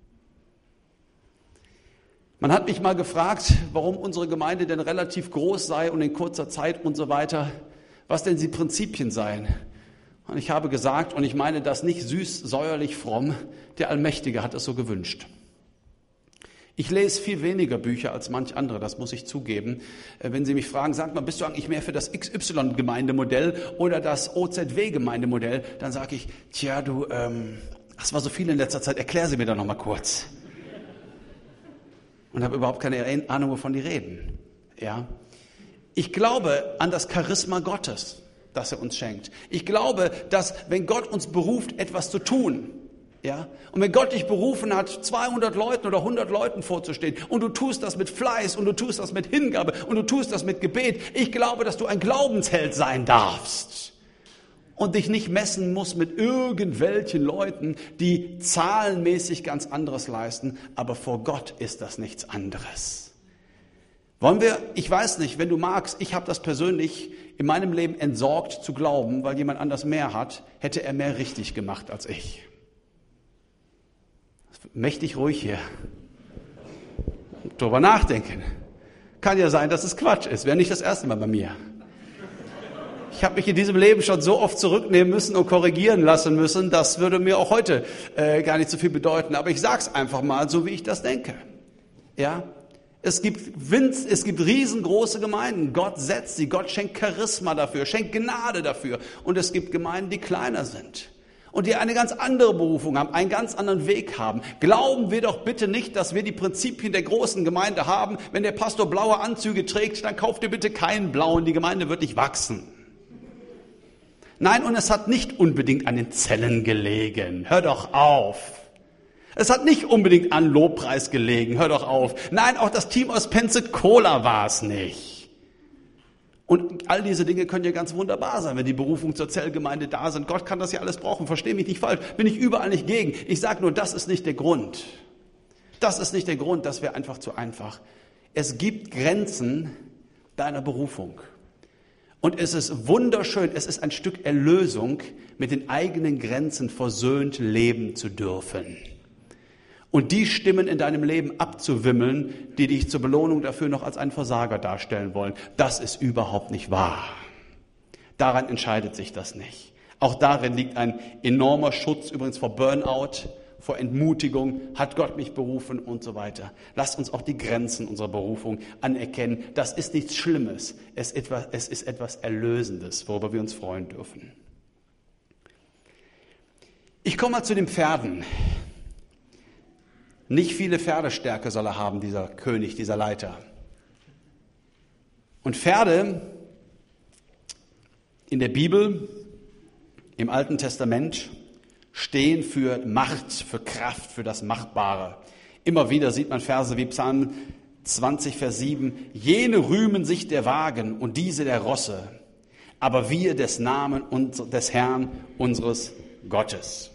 Man hat mich mal gefragt, warum unsere Gemeinde denn relativ groß sei und in kurzer Zeit und so weiter, was denn die Prinzipien seien. Und ich habe gesagt, und ich meine das nicht süß, säuerlich fromm, der Allmächtige hat es so gewünscht. Ich lese viel weniger Bücher als manch andere, das muss ich zugeben. Wenn Sie mich fragen, sag mal, bist du eigentlich mehr für das X Y-Gemeindemodell oder das O Z W-Gemeindemodell? Dann sage ich, tja, du, ähm, das war so viel in letzter Zeit, erklär sie mir doch noch mal kurz. Und habe überhaupt keine Ahnung, wovon die reden. Ja? Ich glaube an das Charisma Gottes, das er uns schenkt. Ich glaube, dass wenn Gott uns beruft, etwas zu tun, ja, und wenn Gott dich berufen hat, zweihundert Leuten oder hundert Leuten vorzustehen und du tust das mit Fleiß und du tust das mit Hingabe und du tust das mit Gebet, ich glaube, dass du ein Glaubensheld sein darfst und dich nicht messen musst mit irgendwelchen Leuten, die zahlenmäßig ganz anderes leisten, aber vor Gott ist das nichts anderes. Wollen wir, ich weiß nicht, wenn du magst, ich habe das persönlich in meinem Leben entsorgt zu glauben, weil jemand anders mehr hat, hätte er mehr richtig gemacht als ich. Mächtig ruhig hier. Drüber nachdenken. Kann ja sein, dass es Quatsch ist. Wäre nicht das erste Mal bei mir. Ich habe mich in diesem Leben schon so oft zurücknehmen müssen und korrigieren lassen müssen, das würde mir auch heute äh, gar nicht so viel bedeuten. Aber ich sag's einfach mal, so wie ich das denke. Ja, es gibt Winz, es gibt riesengroße Gemeinden. Gott setzt sie, Gott schenkt Charisma dafür, schenkt Gnade dafür. Und es gibt Gemeinden, die kleiner sind. Und die eine ganz andere Berufung haben, einen ganz anderen Weg haben. Glauben wir doch bitte nicht, dass wir die Prinzipien der großen Gemeinde haben. Wenn der Pastor blaue Anzüge trägt, dann kauft ihr bitte keinen blauen, die Gemeinde wird nicht wachsen. Nein, und es hat nicht unbedingt an den Zellen gelegen. Hör doch auf. Es hat nicht unbedingt an Lobpreis gelegen, hör doch auf. Nein, auch das Team aus Pensacola war es nicht. Und all diese Dinge können ja ganz wunderbar sein, wenn die Berufung zur Zellgemeinde da sind. Gott kann das ja alles brauchen, versteh mich nicht falsch, bin ich überall nicht gegen. Ich sage nur, das ist nicht der Grund. Das ist nicht der Grund, das wäre einfach zu einfach. Es gibt Grenzen deiner Berufung. Und es ist wunderschön, es ist ein Stück Erlösung, mit den eigenen Grenzen versöhnt leben zu dürfen. Und die Stimmen in deinem Leben abzuwimmeln, die dich zur Belohnung dafür noch als einen Versager darstellen wollen, das ist überhaupt nicht wahr. Daran entscheidet sich das nicht. Auch darin liegt ein enormer Schutz, übrigens vor Burnout, vor Entmutigung, hat Gott mich berufen und so weiter. Lasst uns auch die Grenzen unserer Berufung anerkennen. Das ist nichts Schlimmes, es ist etwas, es ist etwas Erlösendes, worüber wir uns freuen dürfen. Ich komme mal zu den Pferden. Nicht viele Pferdestärke soll er haben, dieser König, dieser Leiter. Und Pferde in der Bibel, im Alten Testament, stehen für Macht, für Kraft, für das Machbare. Immer wieder sieht man Verse wie Psalm zwanzig, Vers sieben. Jene rühmen sich der Wagen und diese der Rosse, aber wir des Namen des Herrn, unseres Gottes.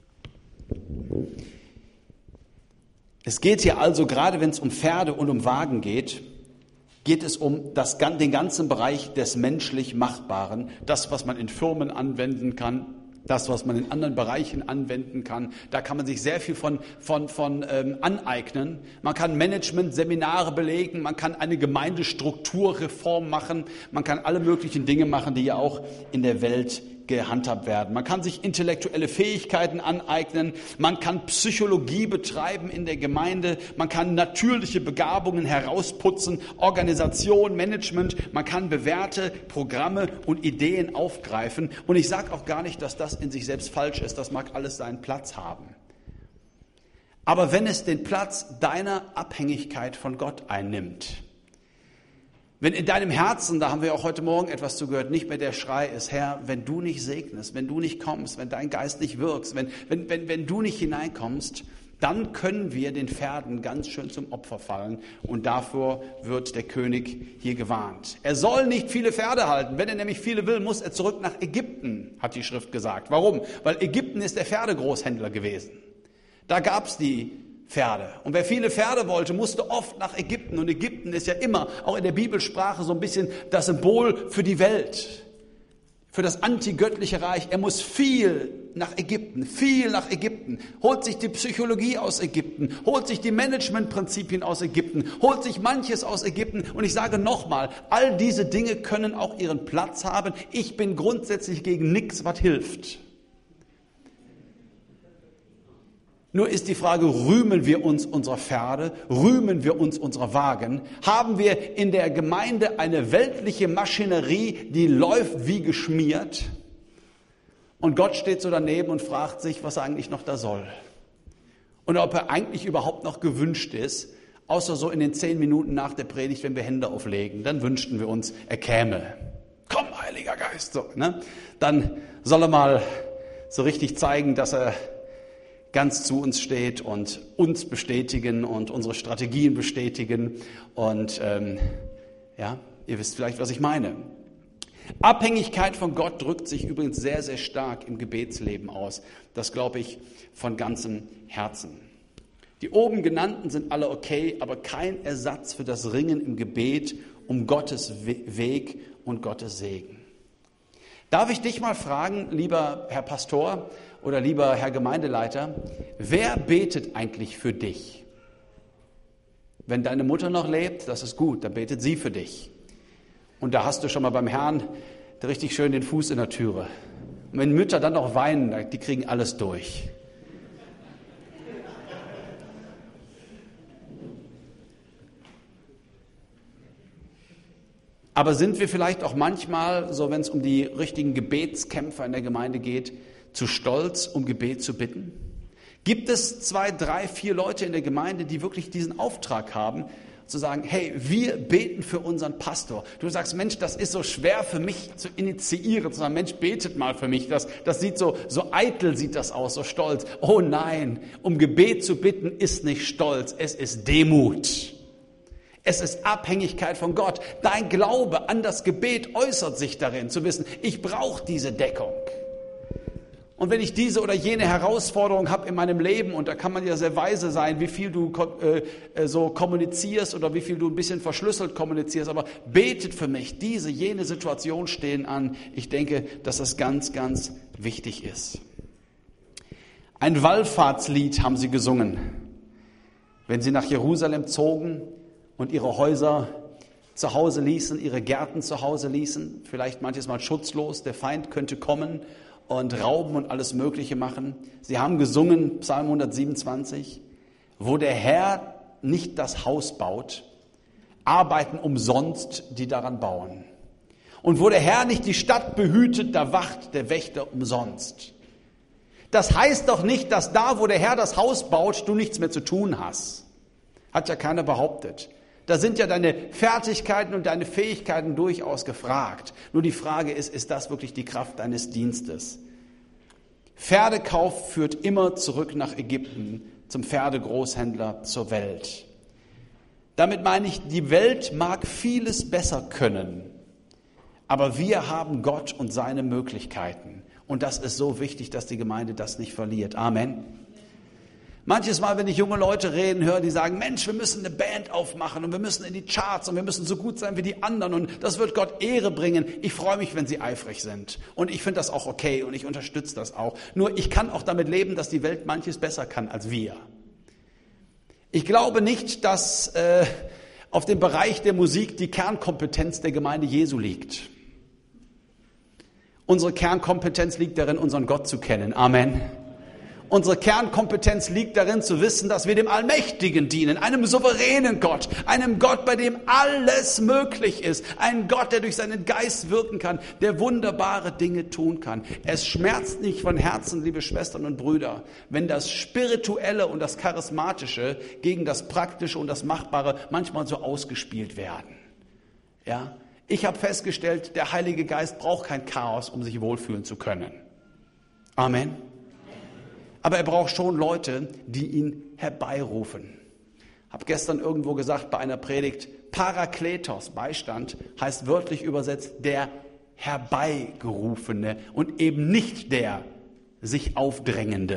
Es geht hier also, gerade wenn es um Pferde und um Wagen geht, geht es um das, den ganzen Bereich des menschlich Machbaren, das, was man in Firmen anwenden kann, das, was man in anderen Bereichen anwenden kann. Da kann man sich sehr viel von, von, von ähm, aneignen. Man kann Management-Seminare belegen, man kann eine Gemeindestrukturreform machen, man kann alle möglichen Dinge machen, die ja auch in der Welt gehandhabt werden. Man kann sich intellektuelle Fähigkeiten aneignen, man kann Psychologie betreiben in der Gemeinde, man kann natürliche Begabungen herausputzen, Organisation, Management, man kann bewährte Programme und Ideen aufgreifen. Und ich sage auch gar nicht, dass das in sich selbst falsch ist, das mag alles seinen Platz haben. Aber wenn es den Platz deiner Abhängigkeit von Gott einnimmt, wenn in deinem Herzen, da haben wir auch heute Morgen etwas zu gehört, nicht mehr der Schrei ist, Herr, wenn du nicht segnest, wenn du nicht kommst, wenn dein Geist nicht wirkst, wenn, wenn, wenn, wenn du nicht hineinkommst, dann können wir den Pferden ganz schön zum Opfer fallen. Und davor wird der König hier gewarnt. Er soll nicht viele Pferde halten. Wenn er nämlich viele will, muss er zurück nach Ägypten, hat die Schrift gesagt. Warum? Weil Ägypten ist der Pferdegroßhändler gewesen. Da gab es die Pferde. Und wer viele Pferde wollte, musste oft nach Ägypten. Und Ägypten ist ja immer, auch in der Bibelsprache, so ein bisschen das Symbol für die Welt, für das antigöttliche Reich. Er muss viel nach Ägypten, viel nach Ägypten, holt sich die Psychologie aus Ägypten, holt sich die Managementprinzipien aus Ägypten, holt sich manches aus Ägypten. Und ich sage nochmal, all diese Dinge können auch ihren Platz haben. Ich bin grundsätzlich gegen nichts, was hilft. Nur ist die Frage, rühmen wir uns unserer Pferde, rühmen wir uns unserer Wagen? Haben wir in der Gemeinde eine weltliche Maschinerie, die läuft wie geschmiert? Und Gott steht so daneben und fragt sich, was er eigentlich noch da soll. Und ob er eigentlich überhaupt noch gewünscht ist, außer so in den zehn Minuten nach der Predigt, wenn wir Hände auflegen, dann wünschten wir uns, er käme. Komm, Heiliger Geist, so, ne? Dann soll er mal so richtig zeigen, dass er ganz zu uns steht und uns bestätigen und unsere Strategien bestätigen. Und ähm, ja, ihr wisst vielleicht, was ich meine. Abhängigkeit von Gott drückt sich übrigens sehr, sehr stark im Gebetsleben aus. Das glaube ich von ganzem Herzen. Die oben genannten sind alle okay, aber kein Ersatz für das Ringen im Gebet um Gottes Weg und Gottes Segen. Darf ich dich mal fragen, lieber Herr Pastor oder lieber Herr Gemeindeleiter, wer betet eigentlich für dich? Wenn deine Mutter noch lebt, das ist gut, dann betet sie für dich. Und da hast du schon mal beim Herrn richtig schön den Fuß in der Türe. Und wenn Mütter dann noch weinen, die kriegen alles durch. Aber sind wir vielleicht auch manchmal, so wenn es um die richtigen Gebetskämpfer in der Gemeinde geht, zu stolz, um Gebet zu bitten? Gibt es zwei, drei, vier Leute in der Gemeinde, die wirklich diesen Auftrag haben, zu sagen, hey, wir beten für unseren Pastor. Du sagst, Mensch, das ist so schwer für mich zu initiieren, zu sagen, Mensch, betet mal für mich. Das, das sieht so, so eitel sieht das aus, so stolz. Oh nein, um Gebet zu bitten ist nicht Stolz, es ist Demut. Es ist Abhängigkeit von Gott. Dein Glaube an das Gebet äußert sich darin, zu wissen, ich brauche diese Deckung. Und wenn ich diese oder jene Herausforderung habe in meinem Leben, und da kann man ja sehr weise sein, wie viel du äh, so kommunizierst oder wie viel du ein bisschen verschlüsselt kommunizierst, aber betet für mich, diese, jene Situation stehen an. Ich denke, dass das ganz, ganz wichtig ist. Ein Wallfahrtslied haben sie gesungen, wenn sie nach Jerusalem zogen und ihre Häuser zu Hause ließen, ihre Gärten zu Hause ließen, vielleicht manches Mal schutzlos, der Feind könnte kommen und rauben und alles Mögliche machen. Sie haben gesungen, Psalm hundertsiebenundzwanzig, wo der Herr nicht das Haus baut, arbeiten umsonst, die daran bauen. Und wo der Herr nicht die Stadt behütet, da wacht der Wächter umsonst. Das heißt doch nicht, dass da, wo der Herr das Haus baut, du nichts mehr zu tun hast. Hat ja keiner behauptet. Da sind ja deine Fertigkeiten und deine Fähigkeiten durchaus gefragt. Nur die Frage ist, ist das wirklich die Kraft deines Dienstes? Pferdekauf führt immer zurück nach Ägypten, zum Pferdegroßhändler, zur Welt. Damit meine ich, die Welt mag vieles besser können, aber wir haben Gott und seine Möglichkeiten. Und das ist so wichtig, dass die Gemeinde das nicht verliert. Amen. Manches Mal, wenn ich junge Leute reden höre, die sagen, Mensch, wir müssen eine Band aufmachen und wir müssen in die Charts und wir müssen so gut sein wie die anderen und das wird Gott Ehre bringen. Ich freue mich, wenn sie eifrig sind und ich finde das auch okay und ich unterstütze das auch. Nur ich kann auch damit leben, dass die Welt manches besser kann als wir. Ich glaube nicht, dass äh, auf dem Bereich der Musik die Kernkompetenz der Gemeinde Jesu liegt. Unsere Kernkompetenz liegt darin, unseren Gott zu kennen. Amen. Unsere Kernkompetenz liegt darin, zu wissen, dass wir dem Allmächtigen dienen, einem souveränen Gott, einem Gott, bei dem alles möglich ist, einen Gott, der durch seinen Geist wirken kann, der wunderbare Dinge tun kann. Es schmerzt nicht von Herzen, liebe Schwestern und Brüder, wenn das Spirituelle und das Charismatische gegen das Praktische und das Machbare manchmal so ausgespielt werden. Ja? Ich habe festgestellt, der Heilige Geist braucht kein Chaos, um sich wohlfühlen zu können. Amen. Aber er braucht schon Leute, die ihn herbeirufen. Ich habe gestern irgendwo gesagt bei einer Predigt, Parakletos, Beistand, heißt wörtlich übersetzt der Herbeigerufene und eben nicht der sich Aufdrängende.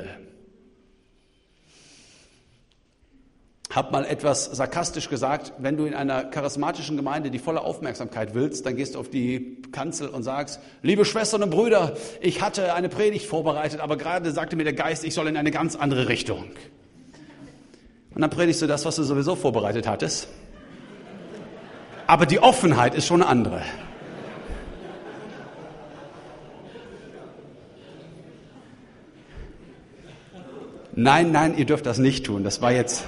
Hab mal etwas sarkastisch gesagt, wenn du in einer charismatischen Gemeinde die volle Aufmerksamkeit willst, dann gehst du auf die Kanzel und sagst, liebe Schwestern und Brüder, ich hatte eine Predigt vorbereitet, aber gerade sagte mir der Geist, ich soll in eine ganz andere Richtung. Und dann predigst du das, was du sowieso vorbereitet hattest. Aber die Offenheit ist schon eine andere. Nein, nein, ihr dürft das nicht tun. Das war jetzt...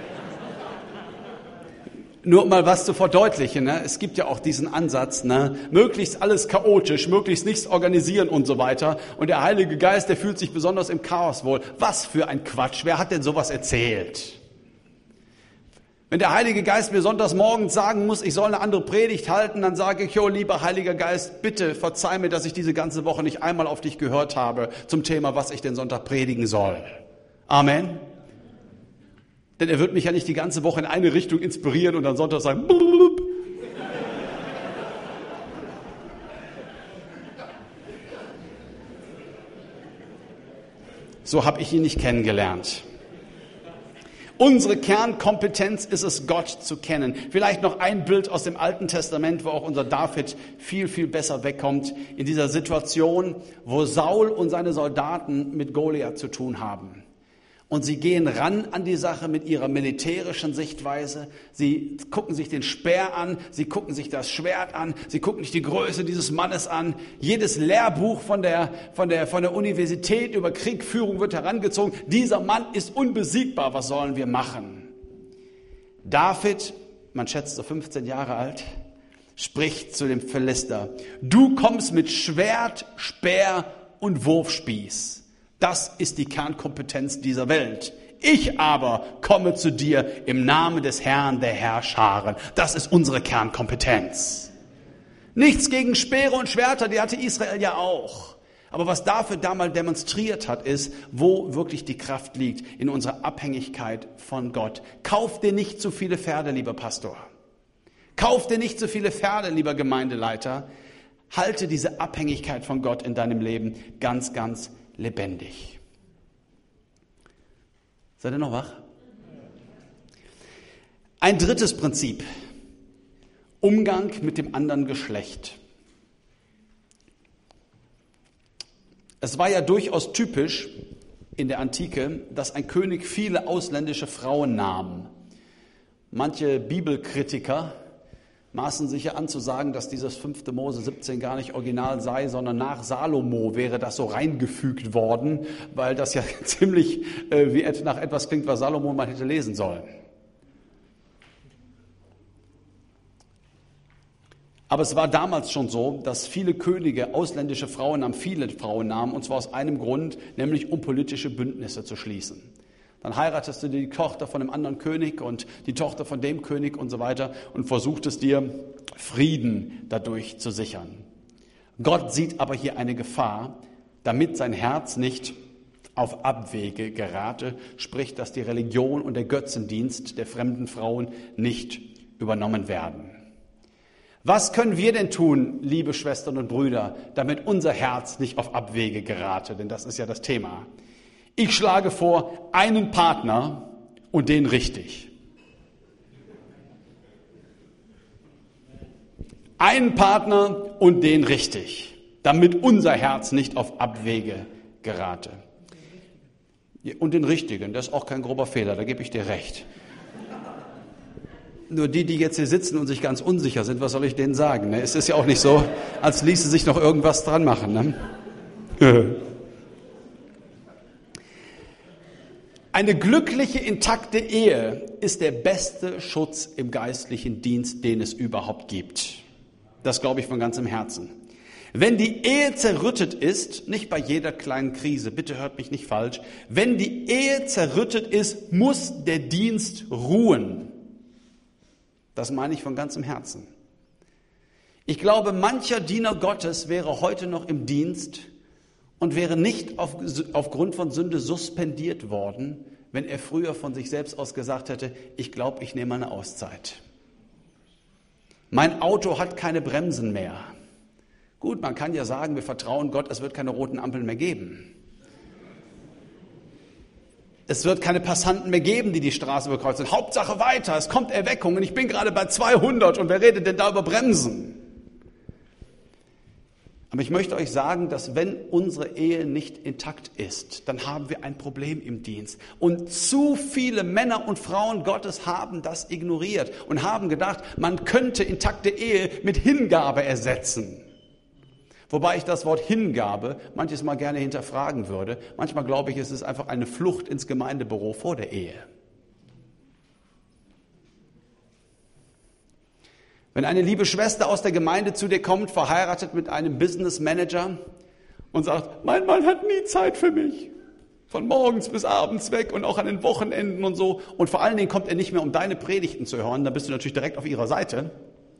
Nur um mal was zu verdeutlichen, ne? Es gibt ja auch diesen Ansatz, ne? Möglichst alles chaotisch, möglichst nichts organisieren und so weiter. Und der Heilige Geist, der fühlt sich besonders im Chaos wohl. Was für ein Quatsch, wer hat denn sowas erzählt? Wenn der Heilige Geist mir sonntags morgens sagen muss, ich soll eine andere Predigt halten, dann sage ich, jo, lieber Heiliger Geist, bitte verzeih mir, dass ich diese ganze Woche nicht einmal auf dich gehört habe zum Thema, was ich den Sonntag predigen soll. Amen. Denn er wird mich ja nicht die ganze Woche in eine Richtung inspirieren und dann Sonntag sagen, blub. So habe ich ihn nicht kennengelernt. Unsere Kernkompetenz ist es, Gott zu kennen. Vielleicht noch ein Bild aus dem Alten Testament, wo auch unser David viel, viel besser wegkommt in dieser Situation, wo Saul und seine Soldaten mit Goliath zu tun haben. Und sie gehen ran an die Sache mit ihrer militärischen Sichtweise. Sie gucken sich den Speer an, sie gucken sich das Schwert an, sie gucken sich die Größe dieses Mannes an. Jedes Lehrbuch von der, von der, von der Universität über Kriegführung wird herangezogen. Dieser Mann ist unbesiegbar, was sollen wir machen? David, man schätzt so fünfzehn Jahre alt, spricht zu dem Philister, du kommst mit Schwert, Speer und Wurfspieß. Das ist die Kernkompetenz dieser Welt. Ich aber komme zu dir im Namen des Herrn der Herrscharen. Das ist unsere Kernkompetenz. Nichts gegen Speere und Schwerter, die hatte Israel ja auch. Aber was dafür damals demonstriert hat, ist, wo wirklich die Kraft liegt, in unserer Abhängigkeit von Gott. Kauf dir nicht zu viele Pferde, lieber Pastor. Kauf dir nicht zu viele Pferde, lieber Gemeindeleiter. Halte diese Abhängigkeit von Gott in deinem Leben ganz, ganz lebendig. Seid ihr noch wach? Ein drittes Prinzip. Umgang mit dem anderen Geschlecht. Es war ja durchaus typisch in der Antike, dass ein König viele ausländische Frauen nahm. Manche Bibelkritiker maßen sich ja an zu sagen, dass dieses fünfte Mose siebzehn gar nicht original sei, sondern nach Salomo wäre das so reingefügt worden, weil das ja ziemlich äh, wie nach etwas klingt, was Salomo mal hätte lesen sollen. Aber es war damals schon so, dass viele Könige ausländische Frauen nahmen, viele Frauen nahmen, und zwar aus einem Grund, nämlich um politische Bündnisse zu schließen. Dann heiratest du die Tochter von einem anderen König und die Tochter von dem König und so weiter und versuchtest dir Frieden dadurch zu sichern. Gott sieht aber hier eine Gefahr, damit sein Herz nicht auf Abwege gerate, sprich, dass die Religion und der Götzendienst der fremden Frauen nicht übernommen werden. Was können wir denn tun, liebe Schwestern und Brüder, damit unser Herz nicht auf Abwege gerate? Denn das ist ja das Thema. Ich schlage vor, einen Partner und den richtig. Einen Partner und den richtig, damit unser Herz nicht auf Abwege gerate. Und den richtigen, das ist auch kein grober Fehler, da gebe ich dir recht. Nur die, die jetzt hier sitzen und sich ganz unsicher sind, was soll ich denen sagen? Ne? Es ist ja auch nicht so, als ließe sich noch irgendwas dran machen. Ne? Eine glückliche, intakte Ehe ist der beste Schutz im geistlichen Dienst, den es überhaupt gibt. Das glaube ich von ganzem Herzen. Wenn die Ehe zerrüttet ist, nicht bei jeder kleinen Krise, bitte hört mich nicht falsch, wenn die Ehe zerrüttet ist, muss der Dienst ruhen. Das meine ich von ganzem Herzen. Ich glaube, mancher Diener Gottes wäre heute noch im Dienst und wäre nicht auf, aufgrund von Sünde suspendiert worden, wenn er früher von sich selbst aus gesagt hätte, ich glaube, ich nehme eine Auszeit. Mein Auto hat keine Bremsen mehr. Gut, man kann ja sagen, wir vertrauen Gott, es wird keine roten Ampeln mehr geben. Es wird keine Passanten mehr geben, die die Straße bekreuzen. Hauptsache weiter, es kommt Erweckung und ich bin gerade bei zweihundert und wer redet denn da über Bremsen? Aber ich möchte euch sagen, dass wenn unsere Ehe nicht intakt ist, dann haben wir ein Problem im Dienst. Und zu viele Männer und Frauen Gottes haben das ignoriert und haben gedacht, man könnte intakte Ehe mit Hingabe ersetzen. Wobei ich das Wort Hingabe manches Mal gerne hinterfragen würde. Manchmal glaube ich, es ist einfach eine Flucht ins Gemeindebüro vor der Ehe. Wenn eine liebe Schwester aus der Gemeinde zu dir kommt, verheiratet mit einem Business Manager und sagt, mein Mann hat nie Zeit für mich. Von morgens bis abends weg und auch an den Wochenenden und so. Und vor allen Dingen kommt er nicht mehr, um deine Predigten zu hören. Dann bist du natürlich direkt auf ihrer Seite.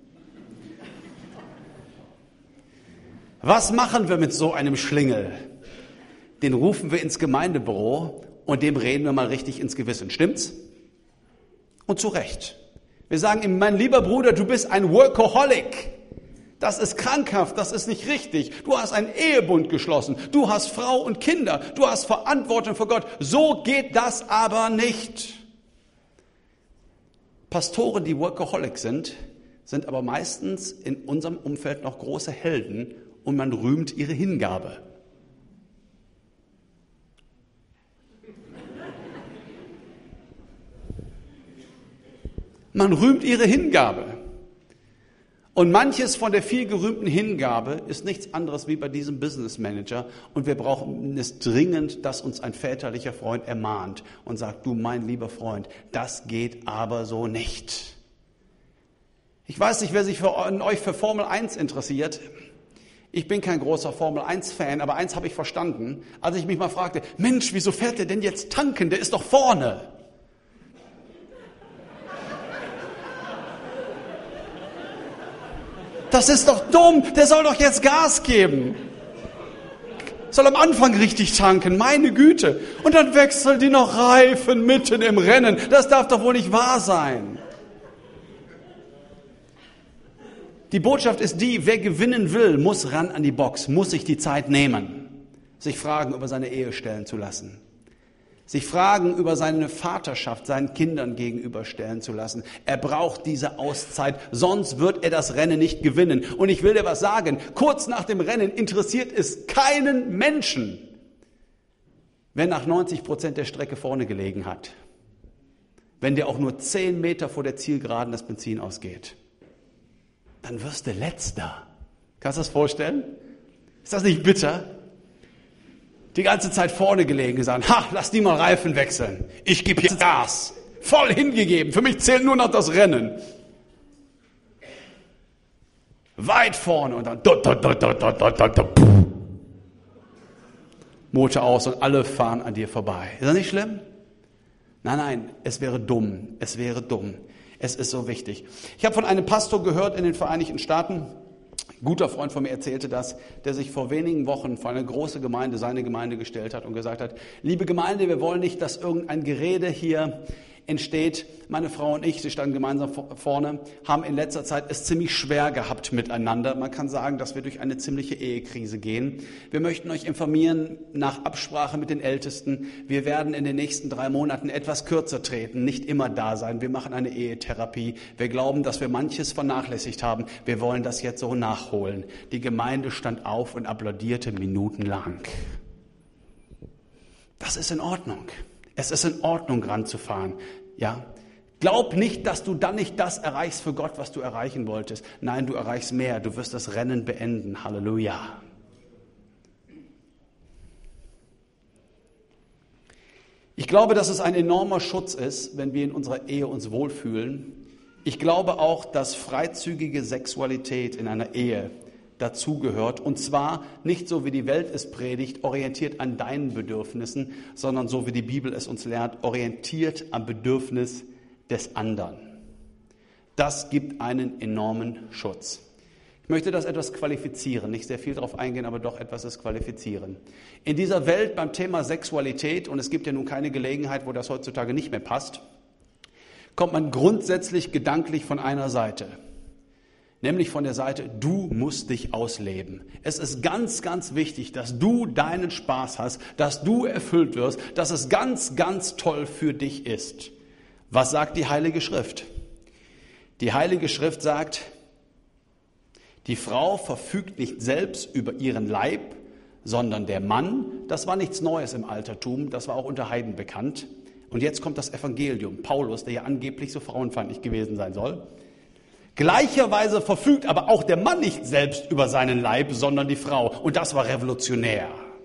Was machen wir mit so einem Schlingel? Den rufen wir ins Gemeindebüro und dem reden wir mal richtig ins Gewissen. Stimmt's? Und zu Recht. Wir sagen ihm, mein lieber Bruder, du bist ein Workaholic. Das ist krankhaft, das ist nicht richtig. Du hast einen Ehebund geschlossen. Du hast Frau und Kinder. Du hast Verantwortung für Gott. So geht das aber nicht. Pastoren, die Workaholic sind, sind aber meistens in unserem Umfeld noch große Helden und man rühmt ihre Hingabe. Man rühmt ihre Hingabe. Und manches von der viel gerühmten Hingabe ist nichts anderes wie bei diesem Business Manager. Und wir brauchen es dringend, dass uns ein väterlicher Freund ermahnt und sagt, du mein lieber Freund, das geht aber so nicht. Ich weiß nicht, wer sich für, an euch für Formel eins interessiert. Ich bin kein großer Formel eins Fan, aber eins habe ich verstanden, als ich mich mal fragte, Mensch, wieso fährt der denn jetzt tanken? Der ist doch vorne. Das ist doch dumm, der soll doch jetzt Gas geben. Soll am Anfang richtig tanken, meine Güte. Und dann wechseln die noch Reifen mitten im Rennen. Das darf doch wohl nicht wahr sein. Die Botschaft ist die, wer gewinnen will, muss ran an die Box, muss sich die Zeit nehmen, sich Fragen über seine Ehe stellen zu lassen, sich Fragen über seine Vaterschaft seinen Kindern gegenüber stellen zu lassen. Er braucht diese Auszeit, sonst wird er das Rennen nicht gewinnen. Und ich will dir was sagen, kurz nach dem Rennen interessiert es keinen Menschen, wenn nach neunzig Prozent der Strecke vorne gelegen hat, wenn dir auch nur zehn Meter vor der Zielgeraden das Benzin ausgeht. Dann wirst du Letzter. Kannst du das vorstellen? Ist das nicht bitter? Die ganze Zeit vorne gelegen, gesagt, ha, lass die mal Reifen wechseln. Ich gebe hier Gas. Voll hingegeben. Für mich zählt nur noch das Rennen. Weit vorne und dann dot, dot, dot, dot, dot, dot, dot, Motor aus und alle fahren an dir vorbei. Ist das nicht schlimm? Nein, nein, es wäre dumm. Es wäre dumm. Es ist so wichtig. Ich habe von einem Pastor gehört in den Vereinigten Staaten, ein guter Freund von mir erzählte das, der sich vor wenigen Wochen vor eine große Gemeinde, seine Gemeinde gestellt hat und gesagt hat, liebe Gemeinde, wir wollen nicht, dass irgendein Gerede hier entsteht. Meine Frau und ich, sie standen gemeinsam vorne, haben in letzter Zeit es ziemlich schwer gehabt miteinander. Man kann sagen, dass wir durch eine ziemliche Ehekrise gehen. Wir möchten euch informieren nach Absprache mit den Ältesten. Wir werden in den nächsten drei Monaten etwas kürzer treten, nicht immer da sein. Wir machen eine Ehetherapie. Wir glauben, dass wir manches vernachlässigt haben. Wir wollen das jetzt so nachholen. Die Gemeinde stand auf und applaudierte minutenlang. Das ist in Ordnung. Es ist in Ordnung, ranzufahren. Ja? Glaub nicht, dass du dann nicht das erreichst für Gott, was du erreichen wolltest. Nein, du erreichst mehr. Du wirst das Rennen beenden. Halleluja. Ich glaube, dass es ein enormer Schutz ist, wenn wir in unserer Ehe uns wohlfühlen. Ich glaube auch, dass freizügige Sexualität in einer Ehe dazugehört. Und zwar nicht so, wie die Welt es predigt, orientiert an deinen Bedürfnissen, sondern so, wie die Bibel es uns lehrt, orientiert am Bedürfnis des anderen. Das gibt einen enormen Schutz. Ich möchte das etwas qualifizieren, nicht sehr viel darauf eingehen, aber doch etwas ist qualifizieren. In dieser Welt beim Thema Sexualität, und es gibt ja nun keine Gelegenheit, wo das heutzutage nicht mehr passt, kommt man grundsätzlich gedanklich von einer Seite. Nämlich von der Seite, du musst dich ausleben. Es ist ganz, ganz wichtig, dass du deinen Spaß hast, dass du erfüllt wirst, dass es ganz, ganz toll für dich ist. Was sagt die Heilige Schrift? Die Heilige Schrift sagt, die Frau verfügt nicht selbst über ihren Leib, sondern der Mann. Das war nichts Neues im Altertum, das war auch unter Heiden bekannt. Und jetzt kommt das Evangelium. Paulus, der ja angeblich so frauenfeindlich gewesen sein soll. Gleicherweise verfügt aber auch der Mann nicht selbst über seinen Leib, sondern die Frau. Und das war revolutionär.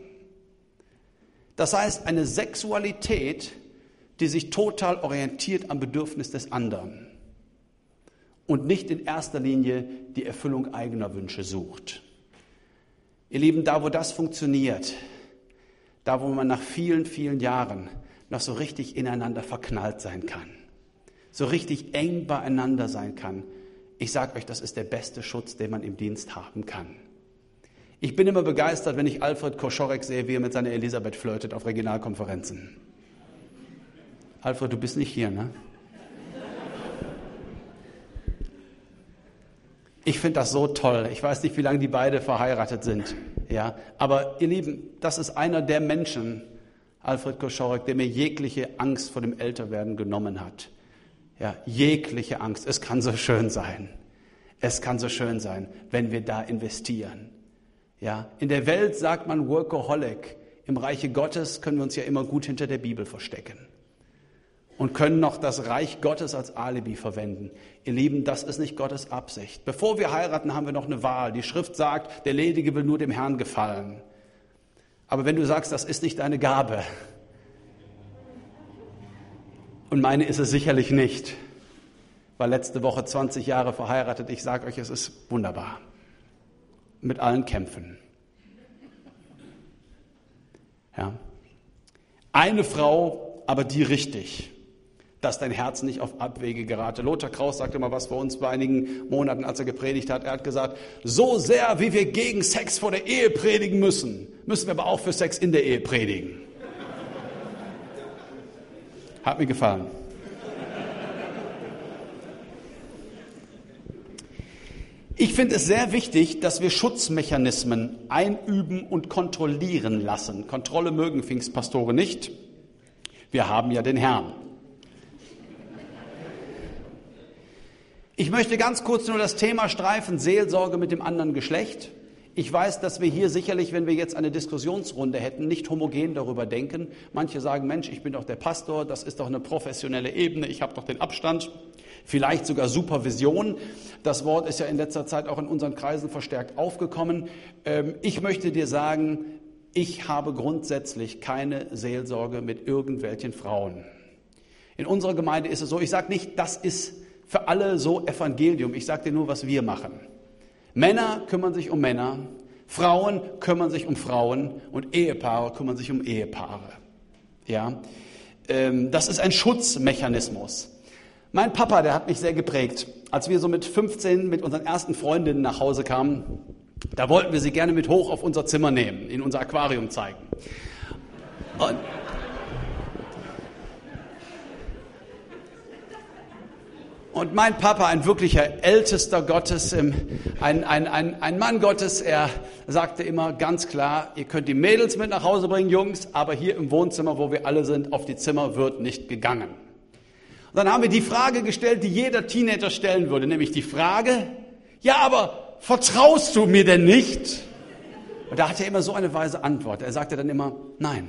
Das heißt, eine Sexualität, die sich total orientiert am Bedürfnis des anderen und nicht in erster Linie die Erfüllung eigener Wünsche sucht. Ihr Lieben, da wo das funktioniert, da wo man nach vielen, vielen Jahren noch so richtig ineinander verknallt sein kann, so richtig eng beieinander sein kann, ich sage euch, das ist der beste Schutz, den man im Dienst haben kann. Ich bin immer begeistert, wenn ich Alfred Koschorek sehe, wie er mit seiner Elisabeth flirtet auf Regionalkonferenzen. Alfred, du bist nicht hier, ne? Ich finde das so toll. Ich weiß nicht, wie lange die beide verheiratet sind. Ja, aber ihr Lieben, das ist einer der Menschen, Alfred Koschorek, der mir jegliche Angst vor dem Älterwerden genommen hat. Ja, jegliche Angst. Es kann so schön sein. Es kann so schön sein, wenn wir da investieren. Ja, in der Welt sagt man Workaholic. Im Reiche Gottes können wir uns ja immer gut hinter der Bibel verstecken und können noch das Reich Gottes als Alibi verwenden. Ihr Lieben, das ist nicht Gottes Absicht. Bevor wir heiraten, haben wir noch eine Wahl. Die Schrift sagt, der Ledige will nur dem Herrn gefallen. Aber wenn du sagst, das ist nicht deine Gabe, und meine ist es sicherlich nicht. War letzte Woche zwanzig Jahre verheiratet. Ich sage euch, es ist wunderbar. mit allen kämpfen. Ja. Eine Frau, aber die richtig, dass dein Herz nicht auf Abwege gerate. Lothar Kraus sagte mal was vor uns vor einigen Monaten, als er gepredigt hat. Er hat gesagt, so sehr wie wir gegen Sex vor der Ehe predigen müssen, müssen wir aber auch für Sex in der Ehe predigen. Hat mir gefallen. Ich finde es sehr wichtig, dass wir Schutzmechanismen einüben und kontrollieren lassen. Kontrolle mögen Pfingstpastore nicht. Wir haben ja den Herrn. Ich möchte ganz kurz nur das Thema streifen, Seelsorge mit dem anderen Geschlecht. Ich weiß, dass wir hier sicherlich, wenn wir jetzt eine Diskussionsrunde hätten, nicht homogen darüber denken. Manche sagen, Mensch, ich bin doch der Pastor, das ist doch eine professionelle Ebene, ich habe doch den Abstand. Vielleicht sogar Supervision. Das Wort ist ja in letzter Zeit auch in unseren Kreisen verstärkt aufgekommen. Ich möchte dir sagen, ich habe grundsätzlich keine Seelsorge mit irgendwelchen Frauen. In unserer Gemeinde ist es so, ich sage nicht, das ist für alle so Evangelium. Ich sage dir nur, was wir machen. Männer kümmern sich um Männer, Frauen kümmern sich um Frauen und Ehepaare kümmern sich um Ehepaare. Ja, das ist ein Schutzmechanismus. Mein Papa, der hat mich sehr geprägt. Als wir so mit fünfzehn mit unseren ersten Freundinnen nach Hause kamen, da wollten wir sie gerne mit hoch auf unser Zimmer nehmen, in unser Aquarium zeigen. Und, und mein Papa, ein wirklicher Ältester Gottes, ein, ein, ein, ein Mann Gottes, er sagte immer ganz klar, ihr könnt die Mädels mit nach Hause bringen, Jungs, aber hier im Wohnzimmer, wo wir alle sind, auf die Zimmer wird nicht gegangen. Dann haben wir die Frage gestellt, die jeder Teenager stellen würde, nämlich die Frage, ja, aber vertraust du mir denn nicht? Und da hat er immer so eine weise Antwort. Er sagte dann immer, nein.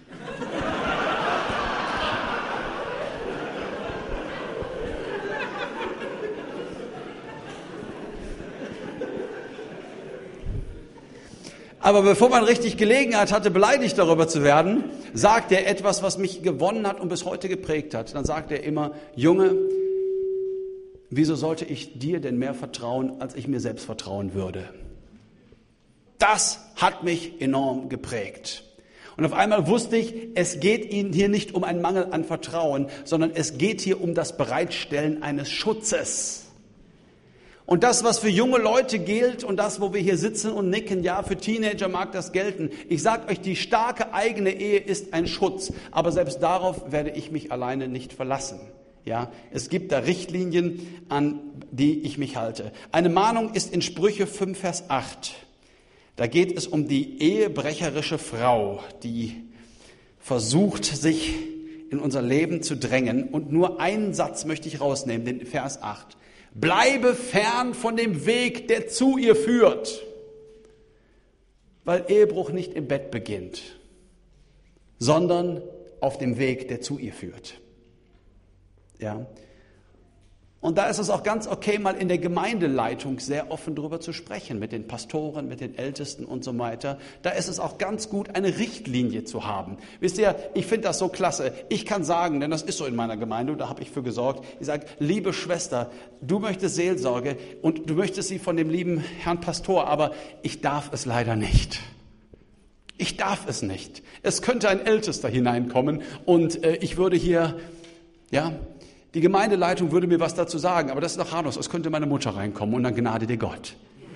Aber bevor man richtig Gelegenheit hatte, beleidigt darüber zu werden, sagt er etwas, was mich gewonnen hat und bis heute geprägt hat. Dann sagt er immer, Junge, wieso sollte ich dir denn mehr vertrauen, als ich mir selbst vertrauen würde? Das hat mich enorm geprägt. Und auf einmal wusste ich, es geht Ihnen hier nicht um einen Mangel an Vertrauen, sondern es geht hier um das Bereitstellen eines Schutzes. Und das, was für junge Leute gilt und das, wo wir hier sitzen und nicken, ja, für Teenager mag das gelten. Ich sage euch, die starke eigene Ehe ist ein Schutz, aber selbst darauf werde ich mich alleine nicht verlassen. Ja, es gibt da Richtlinien, an die ich mich halte. Eine Mahnung ist in Sprüche fünf, Vers acht. Da geht es um die ehebrecherische Frau, die versucht, sich in unser Leben zu drängen. Und nur einen Satz möchte ich rausnehmen, den Vers acht. Bleibe fern von dem Weg, der zu ihr führt, weil Ehebruch nicht im Bett beginnt, sondern auf dem Weg, der zu ihr führt. Ja. Und da ist es auch ganz okay, mal in der Gemeindeleitung sehr offen darüber zu sprechen, mit den Pastoren, mit den Ältesten und so weiter. Da ist es auch ganz gut, eine Richtlinie zu haben. Wisst ihr, ich finde das so klasse. Ich kann sagen, denn das ist so in meiner Gemeinde, und da habe ich für gesorgt, ich sage, liebe Schwester, du möchtest Seelsorge und du möchtest sie von dem lieben Herrn Pastor, aber ich darf es leider nicht. Ich darf es nicht. Es könnte ein Ältester hineinkommen und äh, ich würde hier, ja, die Gemeindeleitung würde mir was dazu sagen, aber das ist doch harmlos. Es könnte meine Mutter reinkommen und dann gnade dir Gott.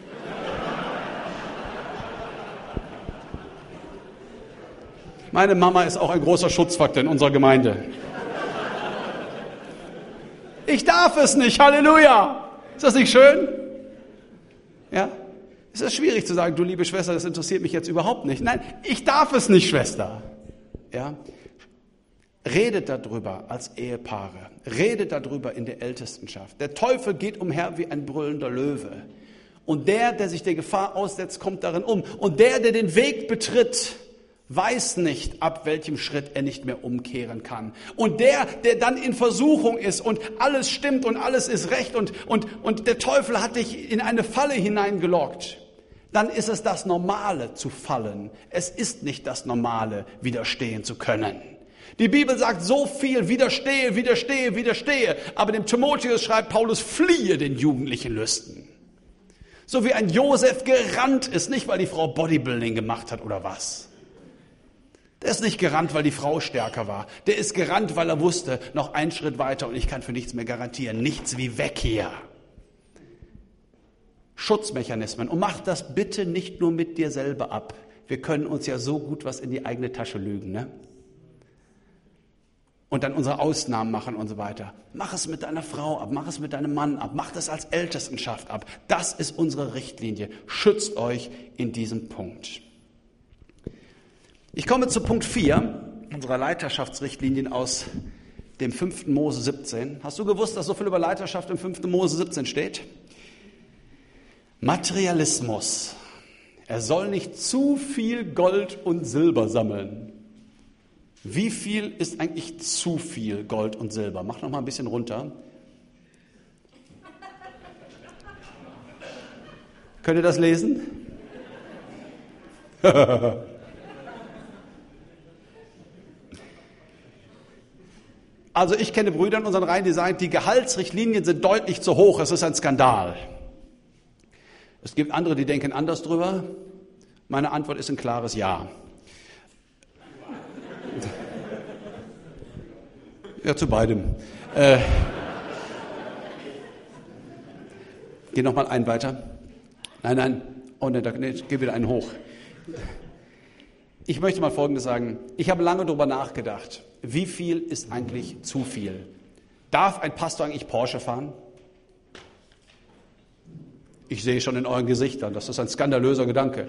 Meine Mama ist auch ein großer Schutzfaktor in unserer Gemeinde. Ich darf es nicht, Halleluja! Ist das nicht schön? Ja? Es ist schwierig zu sagen, du liebe Schwester, das interessiert mich jetzt überhaupt nicht. Nein, ich darf es nicht, Schwester. Ja? Redet darüber als Ehepaare. Redet darüber in der Ältestenschaft. Der Teufel geht umher wie ein brüllender Löwe. Und der, der sich der Gefahr aussetzt, kommt darin um. Und der, der den Weg betritt, weiß nicht, ab welchem Schritt er nicht mehr umkehren kann. Und der, der dann in Versuchung ist und alles stimmt und alles ist recht und, und, und der Teufel hat dich in eine Falle hineingelockt, dann ist es das Normale zu fallen. Es ist nicht das Normale, widerstehen zu können. Die Bibel sagt so viel, widerstehe, widerstehe, widerstehe. Aber dem Timotheus schreibt Paulus, fliehe den jugendlichen Lüsten. So wie ein Josef gerannt ist, nicht weil die Frau Bodybuilding gemacht hat oder was. Der ist nicht gerannt, weil die Frau stärker war. Der ist gerannt, weil er wusste, noch einen Schritt weiter und ich kann für nichts mehr garantieren. Nichts wie weg hier. Schutzmechanismen. Und mach das bitte nicht nur mit dir selber ab. Wir können uns ja so gut was in die eigene Tasche lügen, ne? Und dann unsere Ausnahmen machen und so weiter. Mach es mit deiner Frau ab, mach es mit deinem Mann ab, mach das als Ältestenschaft ab. Das ist unsere Richtlinie. Schützt euch in diesem Punkt. Ich komme zu Punkt vier unserer Leiterschaftsrichtlinien aus dem fünften Mose siebzehn. Hast du gewusst, dass so viel über Leiterschaft im fünften Mose siebzehn steht? Materialismus. Er soll nicht zu viel Gold und Silber sammeln. Wie viel ist eigentlich zu viel Gold und Silber? Mach noch mal ein bisschen runter. Könnt ihr das lesen? Also ich kenne Brüder in unseren Reihen, die sagen, die Gehaltsrichtlinien sind deutlich zu hoch, es ist ein Skandal. Es gibt andere, die denken anders drüber. Meine Antwort ist ein klares Ja. Ja, zu beidem. Äh, geh noch mal einen weiter. Nein, nein, oh ne, da, nee, geh wieder einen hoch. Ich möchte mal Folgendes sagen. Ich habe lange darüber nachgedacht. Wie viel ist eigentlich zu viel? Darf ein Pastor eigentlich Porsche fahren? Ich sehe schon in euren Gesichtern, das ist ein skandalöser Gedanke.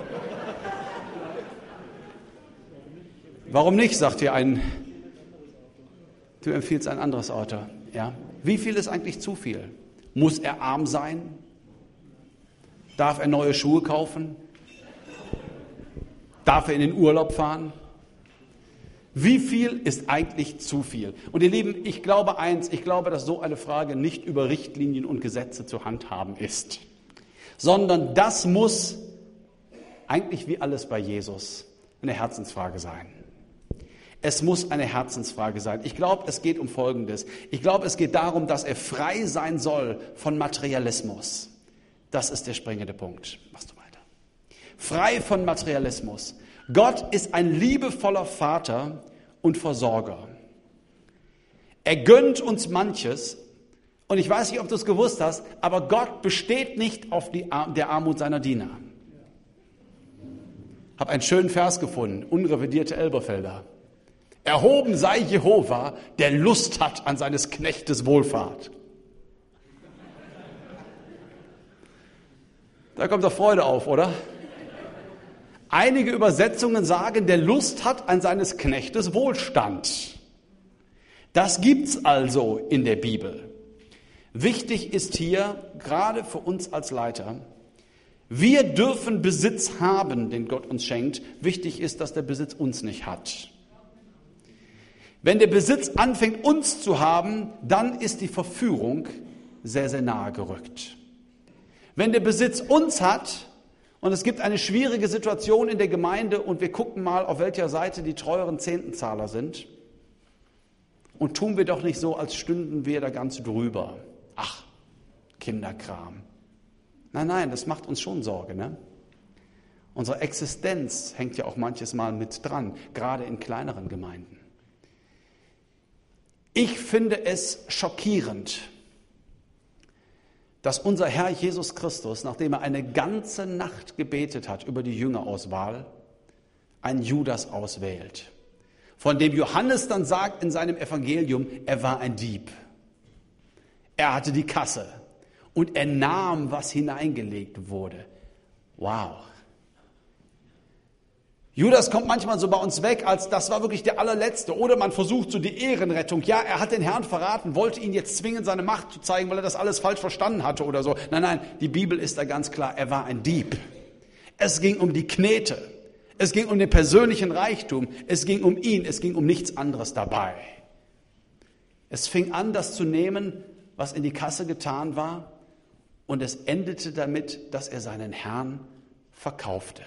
Warum nicht, sagt hier ein, du empfiehlst ein anderes Auto. Ja? Wie viel ist eigentlich zu viel? Muss er arm sein? Darf er neue Schuhe kaufen? Darf er in den Urlaub fahren? Wie viel ist eigentlich zu viel? Und ihr Lieben, ich glaube eins, ich glaube, dass so eine Frage nicht über Richtlinien und Gesetze zu handhaben ist, sondern das muss eigentlich wie alles bei Jesus eine Herzensfrage sein. Es muss eine Herzensfrage sein. Ich glaube, es geht um Folgendes. Ich glaube, es geht darum, dass er frei sein soll von Materialismus. Das ist der springende Punkt. Machst du weiter. Frei von Materialismus. Gott ist ein liebevoller Vater und Versorger. Er gönnt uns manches. Und ich weiß nicht, ob du es gewusst hast, aber Gott besteht nicht auf die Ar- der Armut seiner Diener. Ich habe einen schönen Vers gefunden, unrevidierte Elberfelder. Erhoben sei Jehova, der Lust hat an seines Knechtes Wohlfahrt. Da kommt doch Freude auf, oder? Einige Übersetzungen sagen, der Lust hat an seines Knechtes Wohlstand. Das gibt's also in der Bibel. Wichtig ist hier, gerade für uns als Leiter, wir dürfen Besitz haben, den Gott uns schenkt. Wichtig ist, dass der Besitz uns nicht hat. Wenn der Besitz anfängt, uns zu haben, dann ist die Verführung sehr, sehr nahe gerückt. Wenn der Besitz uns hat und es gibt eine schwierige Situation in der Gemeinde und wir gucken mal, auf welcher Seite die treueren Zehntenzahler sind und tun wir doch nicht so, als stünden wir da ganz drüber. Ach, Kinderkram. Nein, nein, das macht uns schon Sorge, ne? Unsere Existenz hängt ja auch manches Mal mit dran, gerade in kleineren Gemeinden. Ich finde es schockierend, dass unser Herr Jesus Christus, nachdem er eine ganze Nacht gebetet hat über die Jüngerauswahl, einen Judas auswählt, von dem Johannes dann sagt in seinem Evangelium, er war ein Dieb. Er hatte die Kasse und er nahm, was hineingelegt wurde. Wow. Judas kommt manchmal so bei uns weg, als das war wirklich der allerletzte. Oder man versucht so die Ehrenrettung. Ja, er hat den Herrn verraten, wollte ihn jetzt zwingen, seine Macht zu zeigen, weil er das alles falsch verstanden hatte oder so. Nein, nein, die Bibel ist da ganz klar, er war ein Dieb. Es ging um die Knete. Es ging um den persönlichen Reichtum. Es ging um ihn. Es ging um nichts anderes dabei. Es fing an, das zu nehmen, was in die Kasse getan war. Und es endete damit, dass er seinen Herrn verkaufte.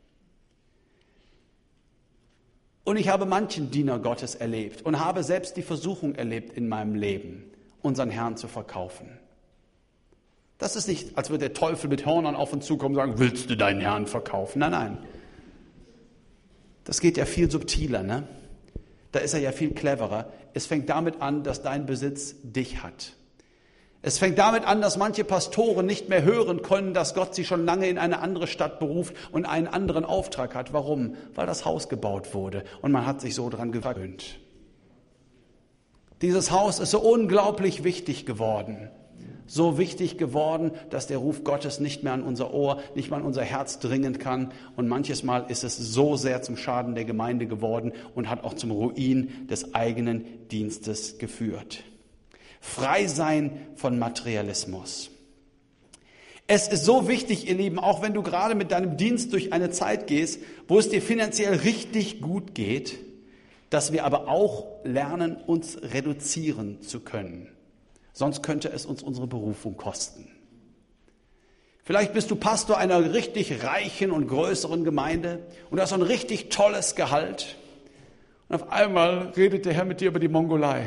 Und ich habe manchen Diener Gottes erlebt und habe selbst die Versuchung erlebt in meinem Leben, unseren Herrn zu verkaufen. Das ist nicht, als würde der Teufel mit Hörnern auf uns zukommen und sagen, willst du deinen Herrn verkaufen? Nein, nein. Das geht ja viel subtiler, ne? Da ist er ja viel cleverer. Es fängt damit an, dass dein Besitz dich hat. Es fängt damit an, dass manche Pastoren nicht mehr hören können, dass Gott sie schon lange in eine andere Stadt beruft und einen anderen Auftrag hat. Warum? Weil das Haus gebaut wurde und man hat sich so dran gewöhnt. Dieses Haus ist so unglaublich wichtig geworden. So wichtig geworden, dass der Ruf Gottes nicht mehr an unser Ohr, nicht mehr an unser Herz dringen kann. Und manches Mal ist es so sehr zum Schaden der Gemeinde geworden und hat auch zum Ruin des eigenen Dienstes geführt. Frei sein von Materialismus. Es ist so wichtig, ihr Lieben, auch wenn du gerade mit deinem Dienst durch eine Zeit gehst, wo es dir finanziell richtig gut geht, dass wir aber auch lernen, uns reduzieren zu können. Sonst könnte es uns unsere Berufung kosten. Vielleicht bist du Pastor einer richtig reichen und größeren Gemeinde und hast so ein richtig tolles Gehalt. Und auf einmal redet der Herr mit dir über die Mongolei.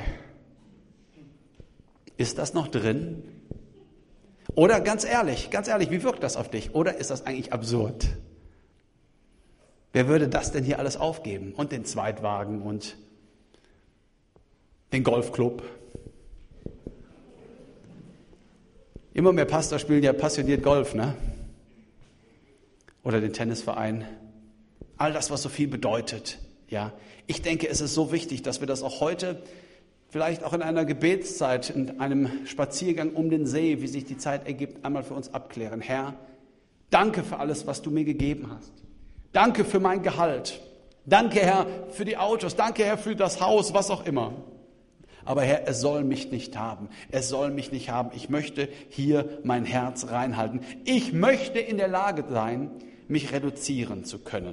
Ist das noch drin? Oder ganz ehrlich, ganz ehrlich, wie wirkt das auf dich? Oder ist das eigentlich absurd? Wer würde das denn hier alles aufgeben? Und den Zweitwagen und den Golfclub? Immer mehr Pastor spielen ja passioniert Golf, ne? Oder den Tennisverein. All das, was so viel bedeutet, ja. Ich denke, es ist so wichtig, dass wir das auch heute, vielleicht auch in einer Gebetszeit, in einem Spaziergang um den See, wie sich die Zeit ergibt, einmal für uns abklären. Herr, danke für alles, was du mir gegeben hast. Danke für mein Gehalt. Danke, Herr, für die Autos. Danke, Herr, für das Haus, was auch immer. Aber Herr, es soll mich nicht haben. Es soll mich nicht haben. Ich möchte hier mein Herz reinhalten. Ich möchte in der Lage sein, mich reduzieren zu können.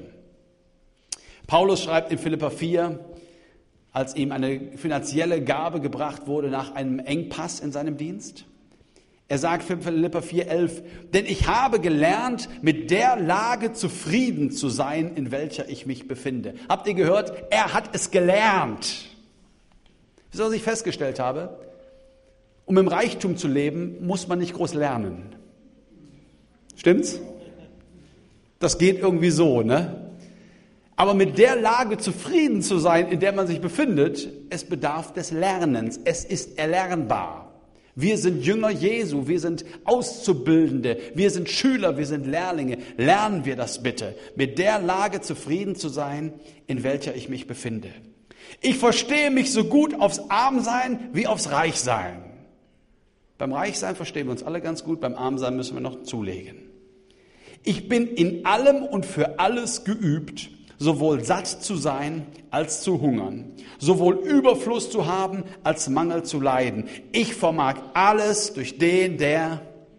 Paulus schreibt in Philipper vier, als ihm eine finanzielle Gabe gebracht wurde nach einem Engpass in seinem Dienst. Er sagt in Philipper vier, elf, denn ich habe gelernt, mit der Lage zufrieden zu sein, in welcher ich mich befinde. Habt ihr gehört? Er hat es gelernt. Wisst ihr, was ich festgestellt habe? Um im Reichtum zu leben, muss man nicht groß lernen. Stimmt's? Das geht irgendwie so, ne? Aber mit der Lage zufrieden zu sein, in der man sich befindet, es bedarf des Lernens. Es ist erlernbar. Wir sind Jünger Jesu, wir sind Auszubildende, wir sind Schüler, wir sind Lehrlinge. Lernen wir das bitte, mit der Lage zufrieden zu sein, in welcher ich mich befinde. Ich verstehe mich so gut aufs Armsein wie aufs Reichsein. Beim Reichsein verstehen wir uns alle ganz gut, beim Armsein müssen wir noch zulegen. Ich bin in allem und für alles geübt, sowohl satt zu sein als zu hungern, sowohl Überfluss zu haben als Mangel zu leiden. Ich vermag alles durch den, der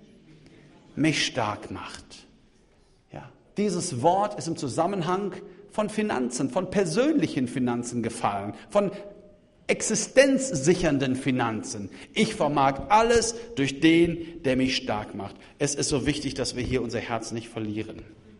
mich stark macht. Ja, dieses Wort ist im Zusammenhang von Finanzen, von persönlichen Finanzen gefallen, von existenzsichernden Finanzen. Ich vermag alles durch den, der mich stark macht. Es ist so wichtig, dass wir hier unser Herz nicht verlieren.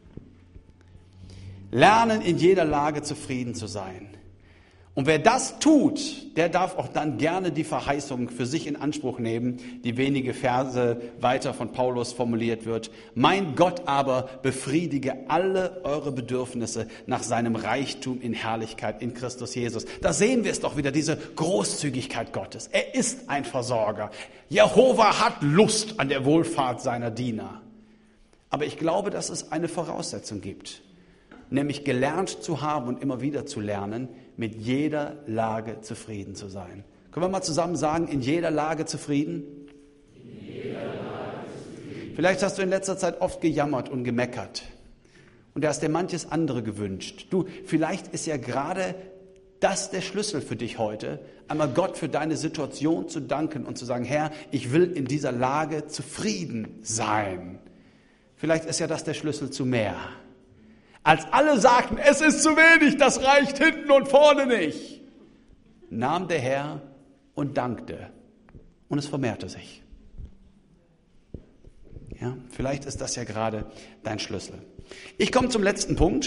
Lernen, in jeder Lage zufrieden zu sein. Und wer das tut, der darf auch dann gerne die Verheißung für sich in Anspruch nehmen, die wenige Verse weiter von Paulus formuliert wird. Mein Gott aber befriedige alle eure Bedürfnisse nach seinem Reichtum in Herrlichkeit in Christus Jesus. Da sehen wir es doch wieder, diese Großzügigkeit Gottes. Er ist ein Versorger. Jehova hat Lust an der Wohlfahrt seiner Diener. Aber ich glaube, dass es eine Voraussetzung gibt. Nämlich gelernt zu haben und immer wieder zu lernen, mit jeder Lage zufrieden zu sein. Können wir mal zusammen sagen, in jeder Lage zufrieden? In jeder Lage zufrieden. Vielleicht hast du in letzter Zeit oft gejammert und gemeckert. Und du hast dir manches andere gewünscht. Du, vielleicht ist ja gerade das der Schlüssel für dich heute, einmal Gott für deine Situation zu danken und zu sagen, Herr, ich will in dieser Lage zufrieden sein. Vielleicht ist ja das der Schlüssel zu mehr. Als alle sagten, es ist zu wenig, das reicht hinten und vorne nicht, nahm der Herr und dankte. Und es vermehrte sich. Ja, vielleicht ist das ja gerade dein Schlüssel. Ich komme zum letzten Punkt.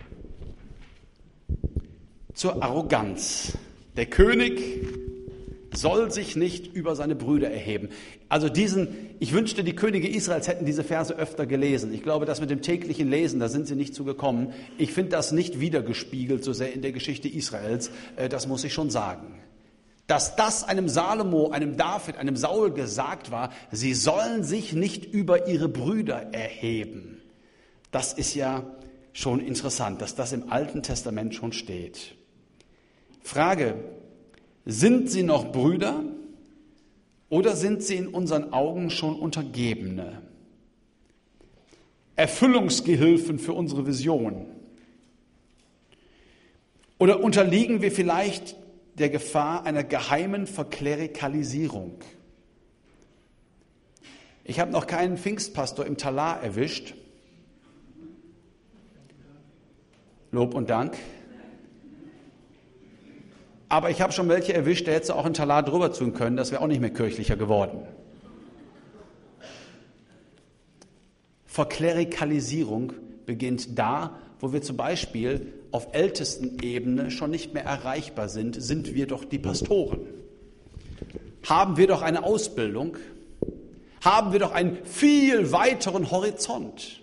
Zur Arroganz. Der König soll sich nicht über seine Brüder erheben. Also diesen, ich wünschte, die Könige Israels hätten diese Verse öfter gelesen. Ich glaube, das mit dem täglichen Lesen, da sind sie nicht zugekommen. Ich finde das nicht wiedergespiegelt so sehr in der Geschichte Israels. Das muss ich schon sagen. Dass das einem Salomo, einem David, einem Saul gesagt war, sie sollen sich nicht über ihre Brüder erheben. Das ist ja schon interessant, dass das im Alten Testament schon steht. Frage, sind sie noch Brüder oder sind sie in unseren Augen schon Untergebene? Erfüllungsgehilfen für unsere Vision? Oder unterliegen wir vielleicht der Gefahr einer geheimen Verklerikalisierung? Ich habe noch keinen Pfingstpastor im Talar erwischt. Lob und Dank. Aber ich habe schon welche erwischt, der hätte auch in Talar drüber tun können, das wäre auch nicht mehr kirchlicher geworden. Verklerikalisierung beginnt da, wo wir zum Beispiel auf Ältestenebene schon nicht mehr erreichbar sind, sind wir doch die Pastoren. Haben wir doch eine Ausbildung, haben wir doch einen viel weiteren Horizont,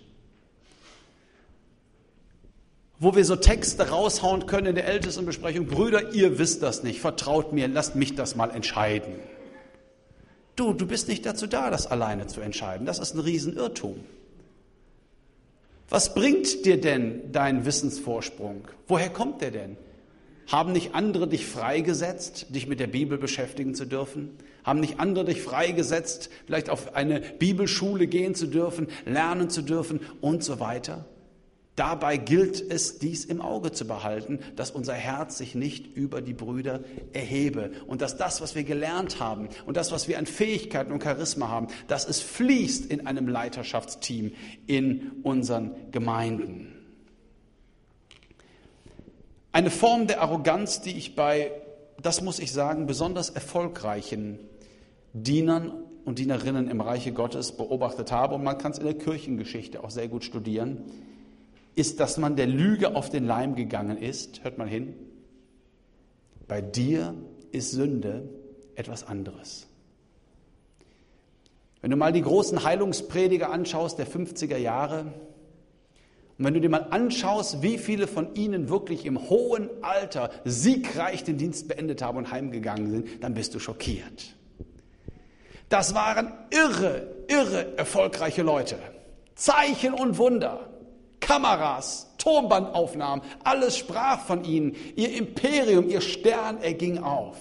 wo wir so Texte raushauen können in der Ältestenbesprechung. Brüder, ihr wisst das nicht, vertraut mir, lasst mich das mal entscheiden. Du, du bist nicht dazu da, das alleine zu entscheiden. Das ist ein Riesenirrtum. Was bringt dir denn dein Wissensvorsprung? Woher kommt der denn? Haben nicht andere dich freigesetzt, dich mit der Bibel beschäftigen zu dürfen? Haben nicht andere dich freigesetzt, vielleicht auf eine Bibelschule gehen zu dürfen, lernen zu dürfen und so weiter? Dabei gilt es, dies im Auge zu behalten, dass unser Herz sich nicht über die Brüder erhebe und dass das, was wir gelernt haben und das, was wir an Fähigkeiten und Charisma haben, dass es fließt in einem Leiterschaftsteam in unseren Gemeinden. Eine Form der Arroganz, die ich bei, das muss ich sagen, besonders erfolgreichen Dienern und Dienerinnen im Reiche Gottes beobachtet habe, und man kann es in der Kirchengeschichte auch sehr gut studieren, ist, dass man der Lüge auf den Leim gegangen ist. Hört mal hin. Bei dir ist Sünde etwas anderes. Wenn du mal die großen Heilungsprediger anschaust der fünfziger Jahre und wenn du dir mal anschaust, wie viele von ihnen wirklich im hohen Alter siegreich den Dienst beendet haben und heimgegangen sind, dann bist du schockiert. Das waren irre, irre erfolgreiche Leute. Zeichen und Wunder. Kameras, Tonbandaufnahmen, alles sprach von ihnen. Ihr Imperium, ihr Stern, er ging auf.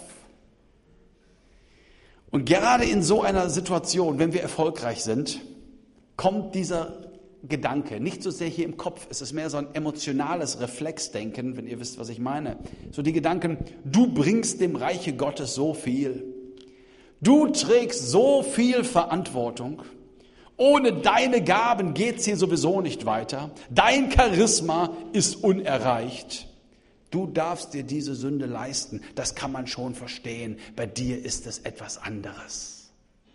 Und gerade in so einer Situation, wenn wir erfolgreich sind, kommt dieser Gedanke, nicht so sehr hier im Kopf, es ist mehr so ein emotionales Reflexdenken, wenn ihr wisst, was ich meine. So die Gedanken, du bringst dem Reiche Gottes so viel, du trägst so viel Verantwortung, ohne deine Gaben geht's hier sowieso nicht weiter. Dein Charisma ist unerreicht. Du darfst dir diese Sünde leisten. Das kann man schon verstehen. Bei dir ist es etwas anderes.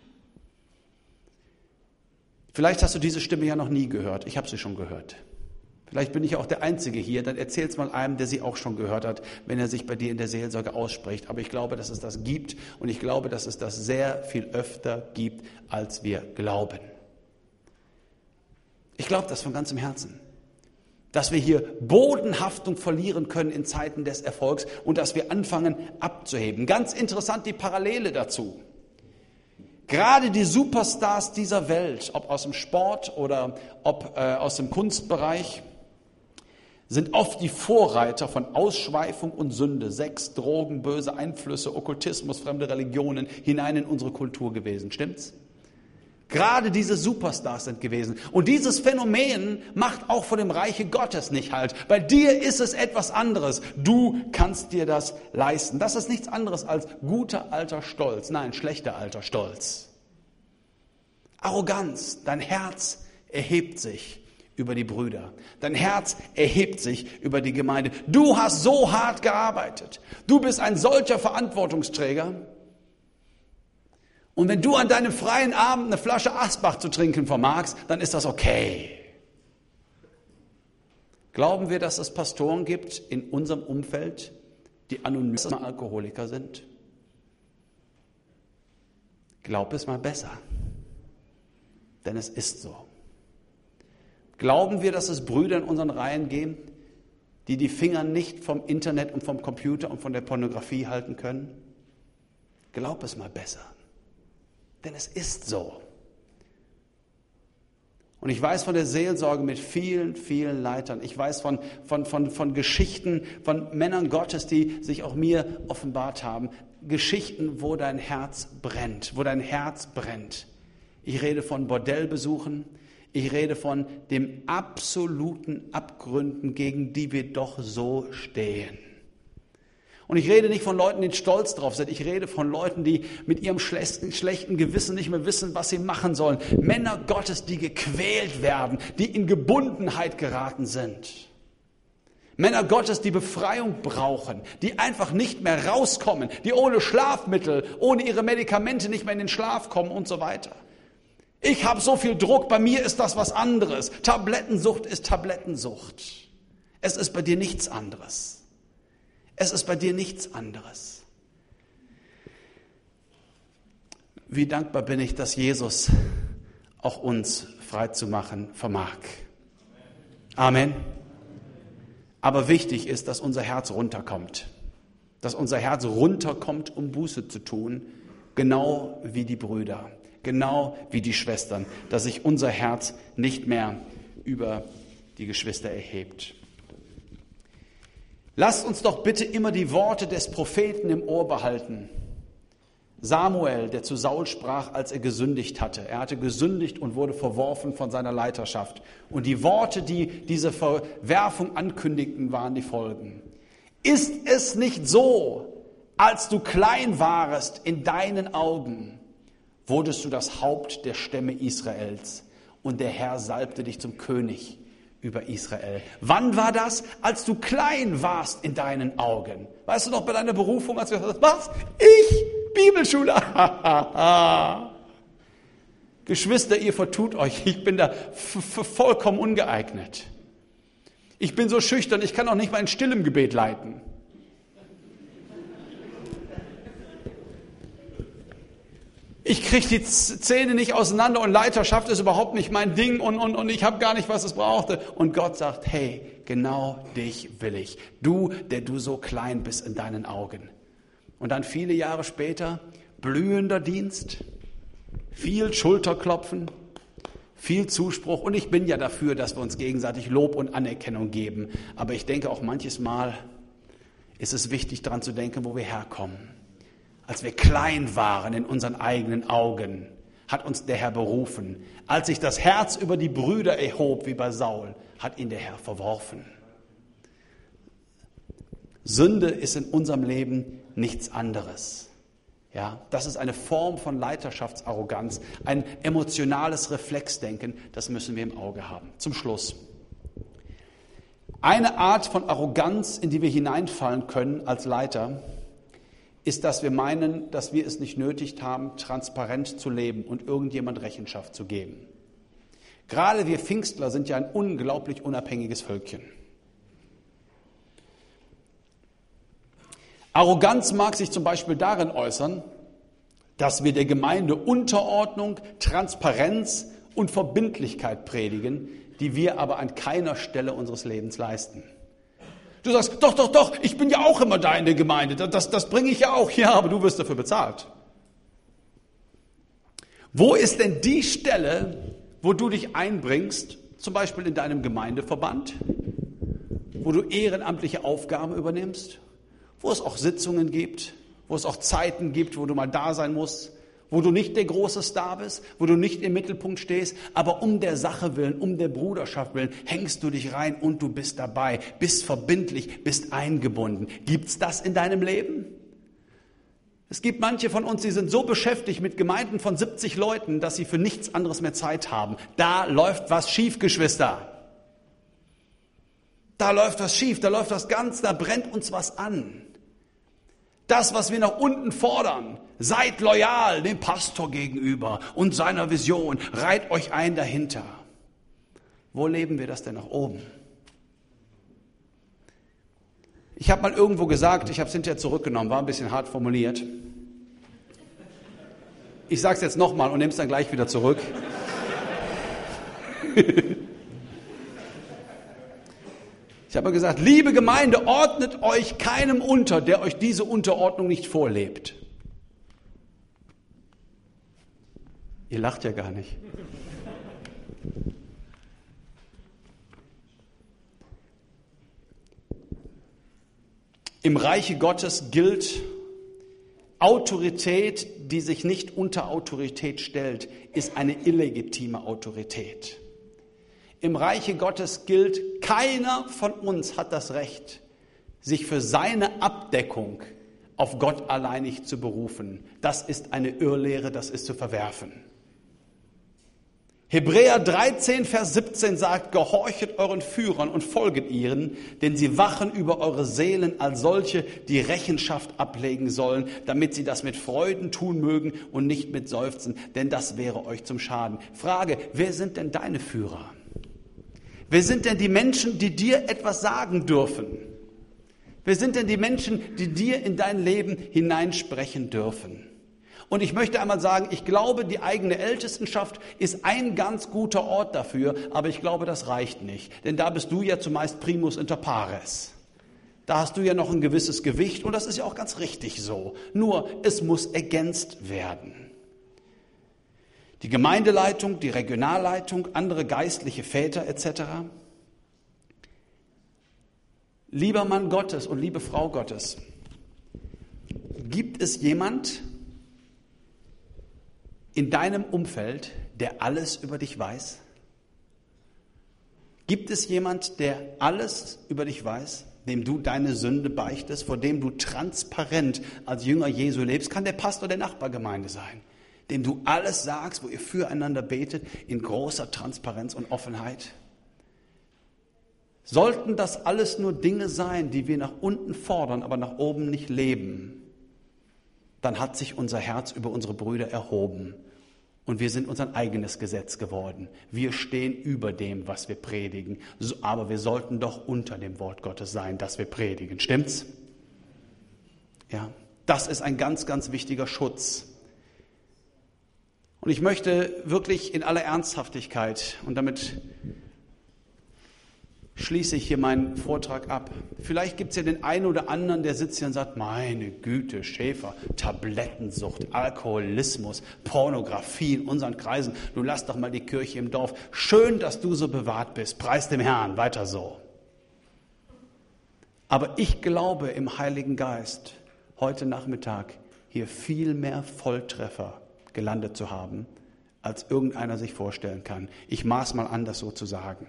Vielleicht hast du diese Stimme ja noch nie gehört. Ich habe sie schon gehört. Vielleicht bin ich auch der Einzige hier. Dann erzähl's mal einem, der sie auch schon gehört hat, wenn er sich bei dir in der Seelsorge ausspricht. Aber ich glaube, dass es das gibt. Und ich glaube, dass es das sehr viel öfter gibt, als wir glauben. Ich glaube das von ganzem Herzen, dass wir hier Bodenhaftung verlieren können in Zeiten des Erfolgs und dass wir anfangen abzuheben. Ganz interessant die Parallele dazu. Gerade die Superstars dieser Welt, ob aus dem Sport oder ob äh, aus dem Kunstbereich, sind oft die Vorreiter von Ausschweifung und Sünde, Sex, Drogen, böse Einflüsse, Okkultismus, fremde Religionen hinein in unsere Kultur gewesen. Stimmt's? Gerade diese Superstars sind gewesen. Und dieses Phänomen macht auch vor dem Reiche Gottes nicht halt. Bei dir ist es etwas anderes. Du kannst dir das leisten. Das ist nichts anderes als guter alter Stolz. Nein, schlechter alter Stolz. Arroganz. Dein Herz erhebt sich über die Brüder. Dein Herz erhebt sich über die Gemeinde. Du hast so hart gearbeitet. Du bist ein solcher Verantwortungsträger. Und wenn du an deinem freien Abend eine Flasche Asbach zu trinken vermagst, dann ist das okay. Glauben wir, dass es Pastoren gibt in unserem Umfeld, die anonym Alkoholiker sind? Glaub es mal besser. Denn es ist so. Glauben wir, dass es Brüder in unseren Reihen gibt, die die Finger nicht vom Internet und vom Computer und von der Pornografie halten können? Glaub es mal besser. Denn es ist so. Und ich weiß von der Seelsorge mit vielen, vielen Leitern. Ich weiß von, von, von, von Geschichten von Männern Gottes, die sich auch mir offenbart haben. Geschichten, wo dein Herz brennt, wo dein Herz brennt. Ich rede von Bordellbesuchen. Ich rede von den absoluten Abgründen, gegen die wir doch so stehen. Und ich rede nicht von Leuten, die stolz drauf sind. Ich rede von Leuten, die mit ihrem schlechten, schlechten Gewissen nicht mehr wissen, was sie machen sollen. Männer Gottes, die gequält werden, die in Gebundenheit geraten sind. Männer Gottes, die Befreiung brauchen, die einfach nicht mehr rauskommen, die ohne Schlafmittel, ohne ihre Medikamente nicht mehr in den Schlaf kommen und so weiter. Ich habe so viel Druck, bei mir ist das was anderes. Tablettensucht ist Tablettensucht. Es ist bei dir nichts anderes. Es ist bei dir nichts anderes. Wie dankbar bin ich, dass Jesus auch uns frei zu machen vermag. Amen. Aber wichtig ist, dass unser Herz runterkommt. Dass unser Herz runterkommt, um Buße zu tun, genau wie die Brüder, genau wie die Schwestern, dass sich unser Herz nicht mehr über die Geschwister erhebt. Lasst uns doch bitte immer die Worte des Propheten im Ohr behalten. Samuel, der zu Saul sprach, als er gesündigt hatte. Er hatte gesündigt und wurde verworfen von seiner Leiterschaft. Und die Worte, die diese Verwerfung ankündigten, waren die folgen. Ist es nicht so, als du klein warest in deinen Augen, wurdest du das Haupt der Stämme Israels und der Herr salbte dich zum König über Israel. Wann war das? Als du klein warst in deinen Augen. Weißt du noch bei deiner Berufung, als du gesagt hast, was? Ich? Bibelschule? Geschwister, ihr vertut euch. Ich bin da f- f- vollkommen ungeeignet. Ich bin so schüchtern, ich kann auch nicht mal ein stillem Gebet leiten. Ich kriege die Zähne nicht auseinander und Leiterschaft ist überhaupt nicht mein Ding und, und, und ich habe gar nicht, was es brauchte. Und Gott sagt, hey, genau dich will ich. Du, der du so klein bist in deinen Augen. Und dann viele Jahre später, blühender Dienst, viel Schulterklopfen, viel Zuspruch. Und ich bin ja dafür, dass wir uns gegenseitig Lob und Anerkennung geben. Aber ich denke auch manches Mal ist es wichtig, daran zu denken, wo wir herkommen. Als wir klein waren in unseren eigenen Augen, hat uns der Herr berufen. Als sich das Herz über die Brüder erhob, wie bei Saul, hat ihn der Herr verworfen. Sünde ist in unserem Leben nichts anderes. Ja, das ist eine Form von Leiterschaftsarroganz, ein emotionales Reflexdenken, das müssen wir im Auge haben. Zum Schluss. Eine Art von Arroganz, in die wir hineinfallen können als Leiter, ist, dass wir meinen, dass wir es nicht nötig haben, transparent zu leben und irgendjemand Rechenschaft zu geben. Gerade wir Pfingstler sind ja ein unglaublich unabhängiges Völkchen. Arroganz mag sich zum Beispiel darin äußern, dass wir der Gemeinde Unterordnung, Transparenz und Verbindlichkeit predigen, die wir aber an keiner Stelle unseres Lebens leisten. Du sagst, doch, doch, doch, ich bin ja auch immer da in der Gemeinde, das, das bringe ich ja auch, ja, aber du wirst dafür bezahlt. Wo ist denn die Stelle, wo du dich einbringst, zum Beispiel in deinem Gemeindeverband, wo du ehrenamtliche Aufgaben übernimmst, wo es auch Sitzungen gibt, wo es auch Zeiten gibt, wo du mal da sein musst, wo du nicht der große Star bist, wo du nicht im Mittelpunkt stehst, aber um der Sache willen, um der Bruderschaft willen, hängst du dich rein und du bist dabei, bist verbindlich, bist eingebunden. Gibt's das in deinem Leben? Es gibt manche von uns, die sind so beschäftigt mit Gemeinden von siebzig Leuten, dass sie für nichts anderes mehr Zeit haben. Da läuft was schief, Geschwister. Da läuft was schief, da läuft was ganz, da brennt uns was an. Das, was wir nach unten fordern, seid loyal dem Pastor gegenüber und seiner Vision, reiht euch ein dahinter. Wo leben wir das denn nach oben? Ich habe mal irgendwo gesagt, ich habe es hinterher zurückgenommen, war ein bisschen hart formuliert. Ich sage es jetzt nochmal und nehme es dann gleich wieder zurück. Ich habe gesagt, liebe Gemeinde, ordnet euch keinem unter, der euch diese Unterordnung nicht vorlebt. Ihr lacht ja gar nicht. Im Reiche Gottes gilt, Autorität, die sich nicht unter Autorität stellt, ist eine illegitime Autorität. Im Reiche Gottes gilt, keiner von uns hat das Recht, sich für seine Abdeckung auf Gott alleinig zu berufen. Das ist eine Irrlehre, das ist zu verwerfen. Hebräer dreizehn, Vers siebzehn sagt, gehorchet euren Führern und folget ihnen, denn sie wachen über eure Seelen als solche, die Rechenschaft ablegen sollen, damit sie das mit Freuden tun mögen und nicht mit Seufzen, denn das wäre euch zum Schaden. Frage, wer sind denn deine Führer? Wer sind denn die Menschen, die dir etwas sagen dürfen? Wer sind denn die Menschen, die dir in dein Leben hineinsprechen dürfen? Und ich möchte einmal sagen, ich glaube, die eigene Ältestenschaft ist ein ganz guter Ort dafür, aber ich glaube, das reicht nicht. Denn da bist du ja zumeist primus inter pares. Da hast du ja noch ein gewisses Gewicht und das ist ja auch ganz richtig so. Nur, es muss ergänzt werden. Die Gemeindeleitung, die Regionalleitung, andere geistliche Väter et cetera. Lieber Mann Gottes und liebe Frau Gottes, gibt es jemand in deinem Umfeld, der alles über dich weiß? Gibt es jemand, der alles über dich weiß, dem du deine Sünde beichtest, vor dem du transparent als Jünger Jesu lebst? Kann der Pastor der Nachbargemeinde sein, dem du alles sagst, wo ihr füreinander betet, in großer Transparenz und Offenheit? Sollten das alles nur Dinge sein, die wir nach unten fordern, aber nach oben nicht leben, dann hat sich unser Herz über unsere Brüder erhoben und wir sind unser eigenes Gesetz geworden. Wir stehen über dem, was wir predigen, aber wir sollten doch unter dem Wort Gottes sein, das wir predigen. Stimmt's? Ja, das ist ein ganz, ganz wichtiger Schutz. Und ich möchte wirklich in aller Ernsthaftigkeit, und damit schließe ich hier meinen Vortrag ab. Vielleicht gibt es ja den einen oder anderen, der sitzt hier und sagt, meine Güte, Schäfer, Tablettensucht, Alkoholismus, Pornografie in unseren Kreisen. Du lass doch mal die Kirche im Dorf. Schön, dass du so bewahrt bist. Preis dem Herrn, weiter so. Aber ich glaube im Heiligen Geist, heute Nachmittag hier viel mehr Volltreffer gelandet zu haben, als irgendeiner sich vorstellen kann. Ich maß mal an, das so zu sagen.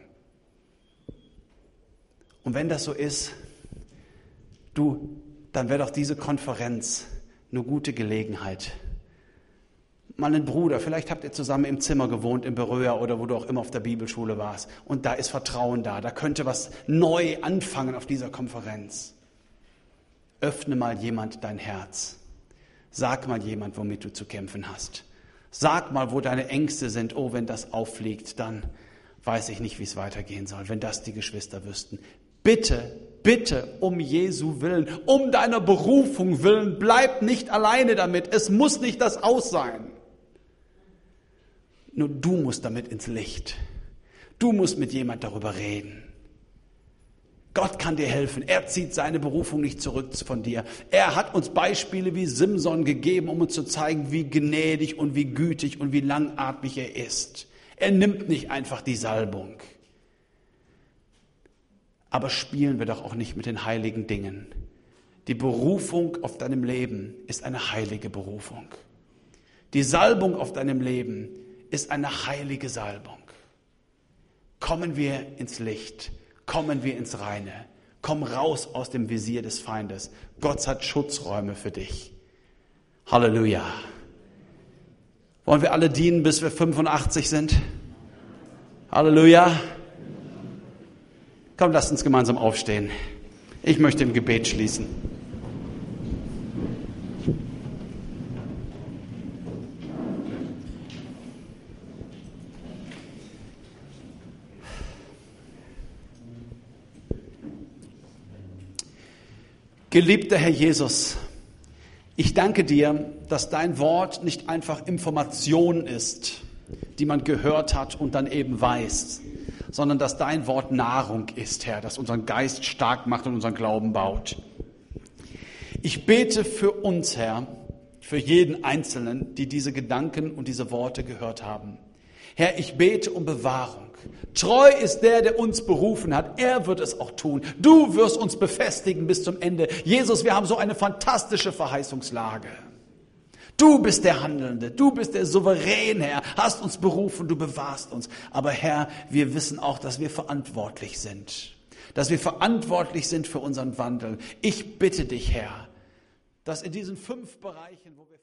Und wenn das so ist, du, dann wäre doch diese Konferenz eine gute Gelegenheit. Mal einen Bruder, vielleicht habt ihr zusammen im Zimmer gewohnt, in Beröa oder wo du auch immer auf der Bibelschule warst. Und da ist Vertrauen da, da könnte was neu anfangen auf dieser Konferenz. Öffne mal jemand dein Herz. Sag mal jemand, womit du zu kämpfen hast. Sag mal, wo deine Ängste sind. Oh, wenn das auffliegt, dann weiß ich nicht, wie es weitergehen soll, wenn das die Geschwister wüssten. Bitte, bitte, um Jesu Willen, um deiner Berufung willen, bleib nicht alleine damit. Es muss nicht das Aus sein. Nur du musst damit ins Licht. Du musst mit jemand darüber reden. Gott kann dir helfen. Er zieht seine Berufung nicht zurück von dir. Er hat uns Beispiele wie Simson gegeben, um uns zu zeigen, wie gnädig und wie gütig und wie langatmig er ist. Er nimmt nicht einfach die Salbung. Aber spielen wir doch auch nicht mit den heiligen Dingen. Die Berufung auf deinem Leben ist eine heilige Berufung. Die Salbung auf deinem Leben ist eine heilige Salbung. Kommen wir ins Licht, kommen wir ins Reine, komm raus aus dem Visier des Feindes. Gott hat Schutzräume für dich. Halleluja. Wollen wir alle dienen, bis wir fünfundachtzig sind? Halleluja. Komm, lasst uns gemeinsam aufstehen. Ich möchte im Gebet schließen. Geliebter Herr Jesus, Ich danke dir, dass dein Wort nicht einfach Information ist, die man gehört hat und dann eben weiß, sondern dass dein Wort Nahrung ist, Herr, das unseren Geist stark macht und unseren Glauben baut. Ich bete für uns, Herr, für jeden Einzelnen, die diese Gedanken und diese Worte gehört haben. Herr, ich bete um Bewahrung. Treu ist der, der uns berufen hat. Er wird es auch tun. Du wirst uns befestigen bis zum Ende. Jesus, wir haben so eine fantastische Verheißungslage. Du bist der Handelnde, du bist der Souverän, Herr, hast uns berufen, du bewahrst uns. Aber Herr, wir wissen auch, dass wir verantwortlich sind. Dass wir verantwortlich sind für unseren Wandel. Ich bitte dich, Herr, dass in diesen fünf Bereichen, wo wir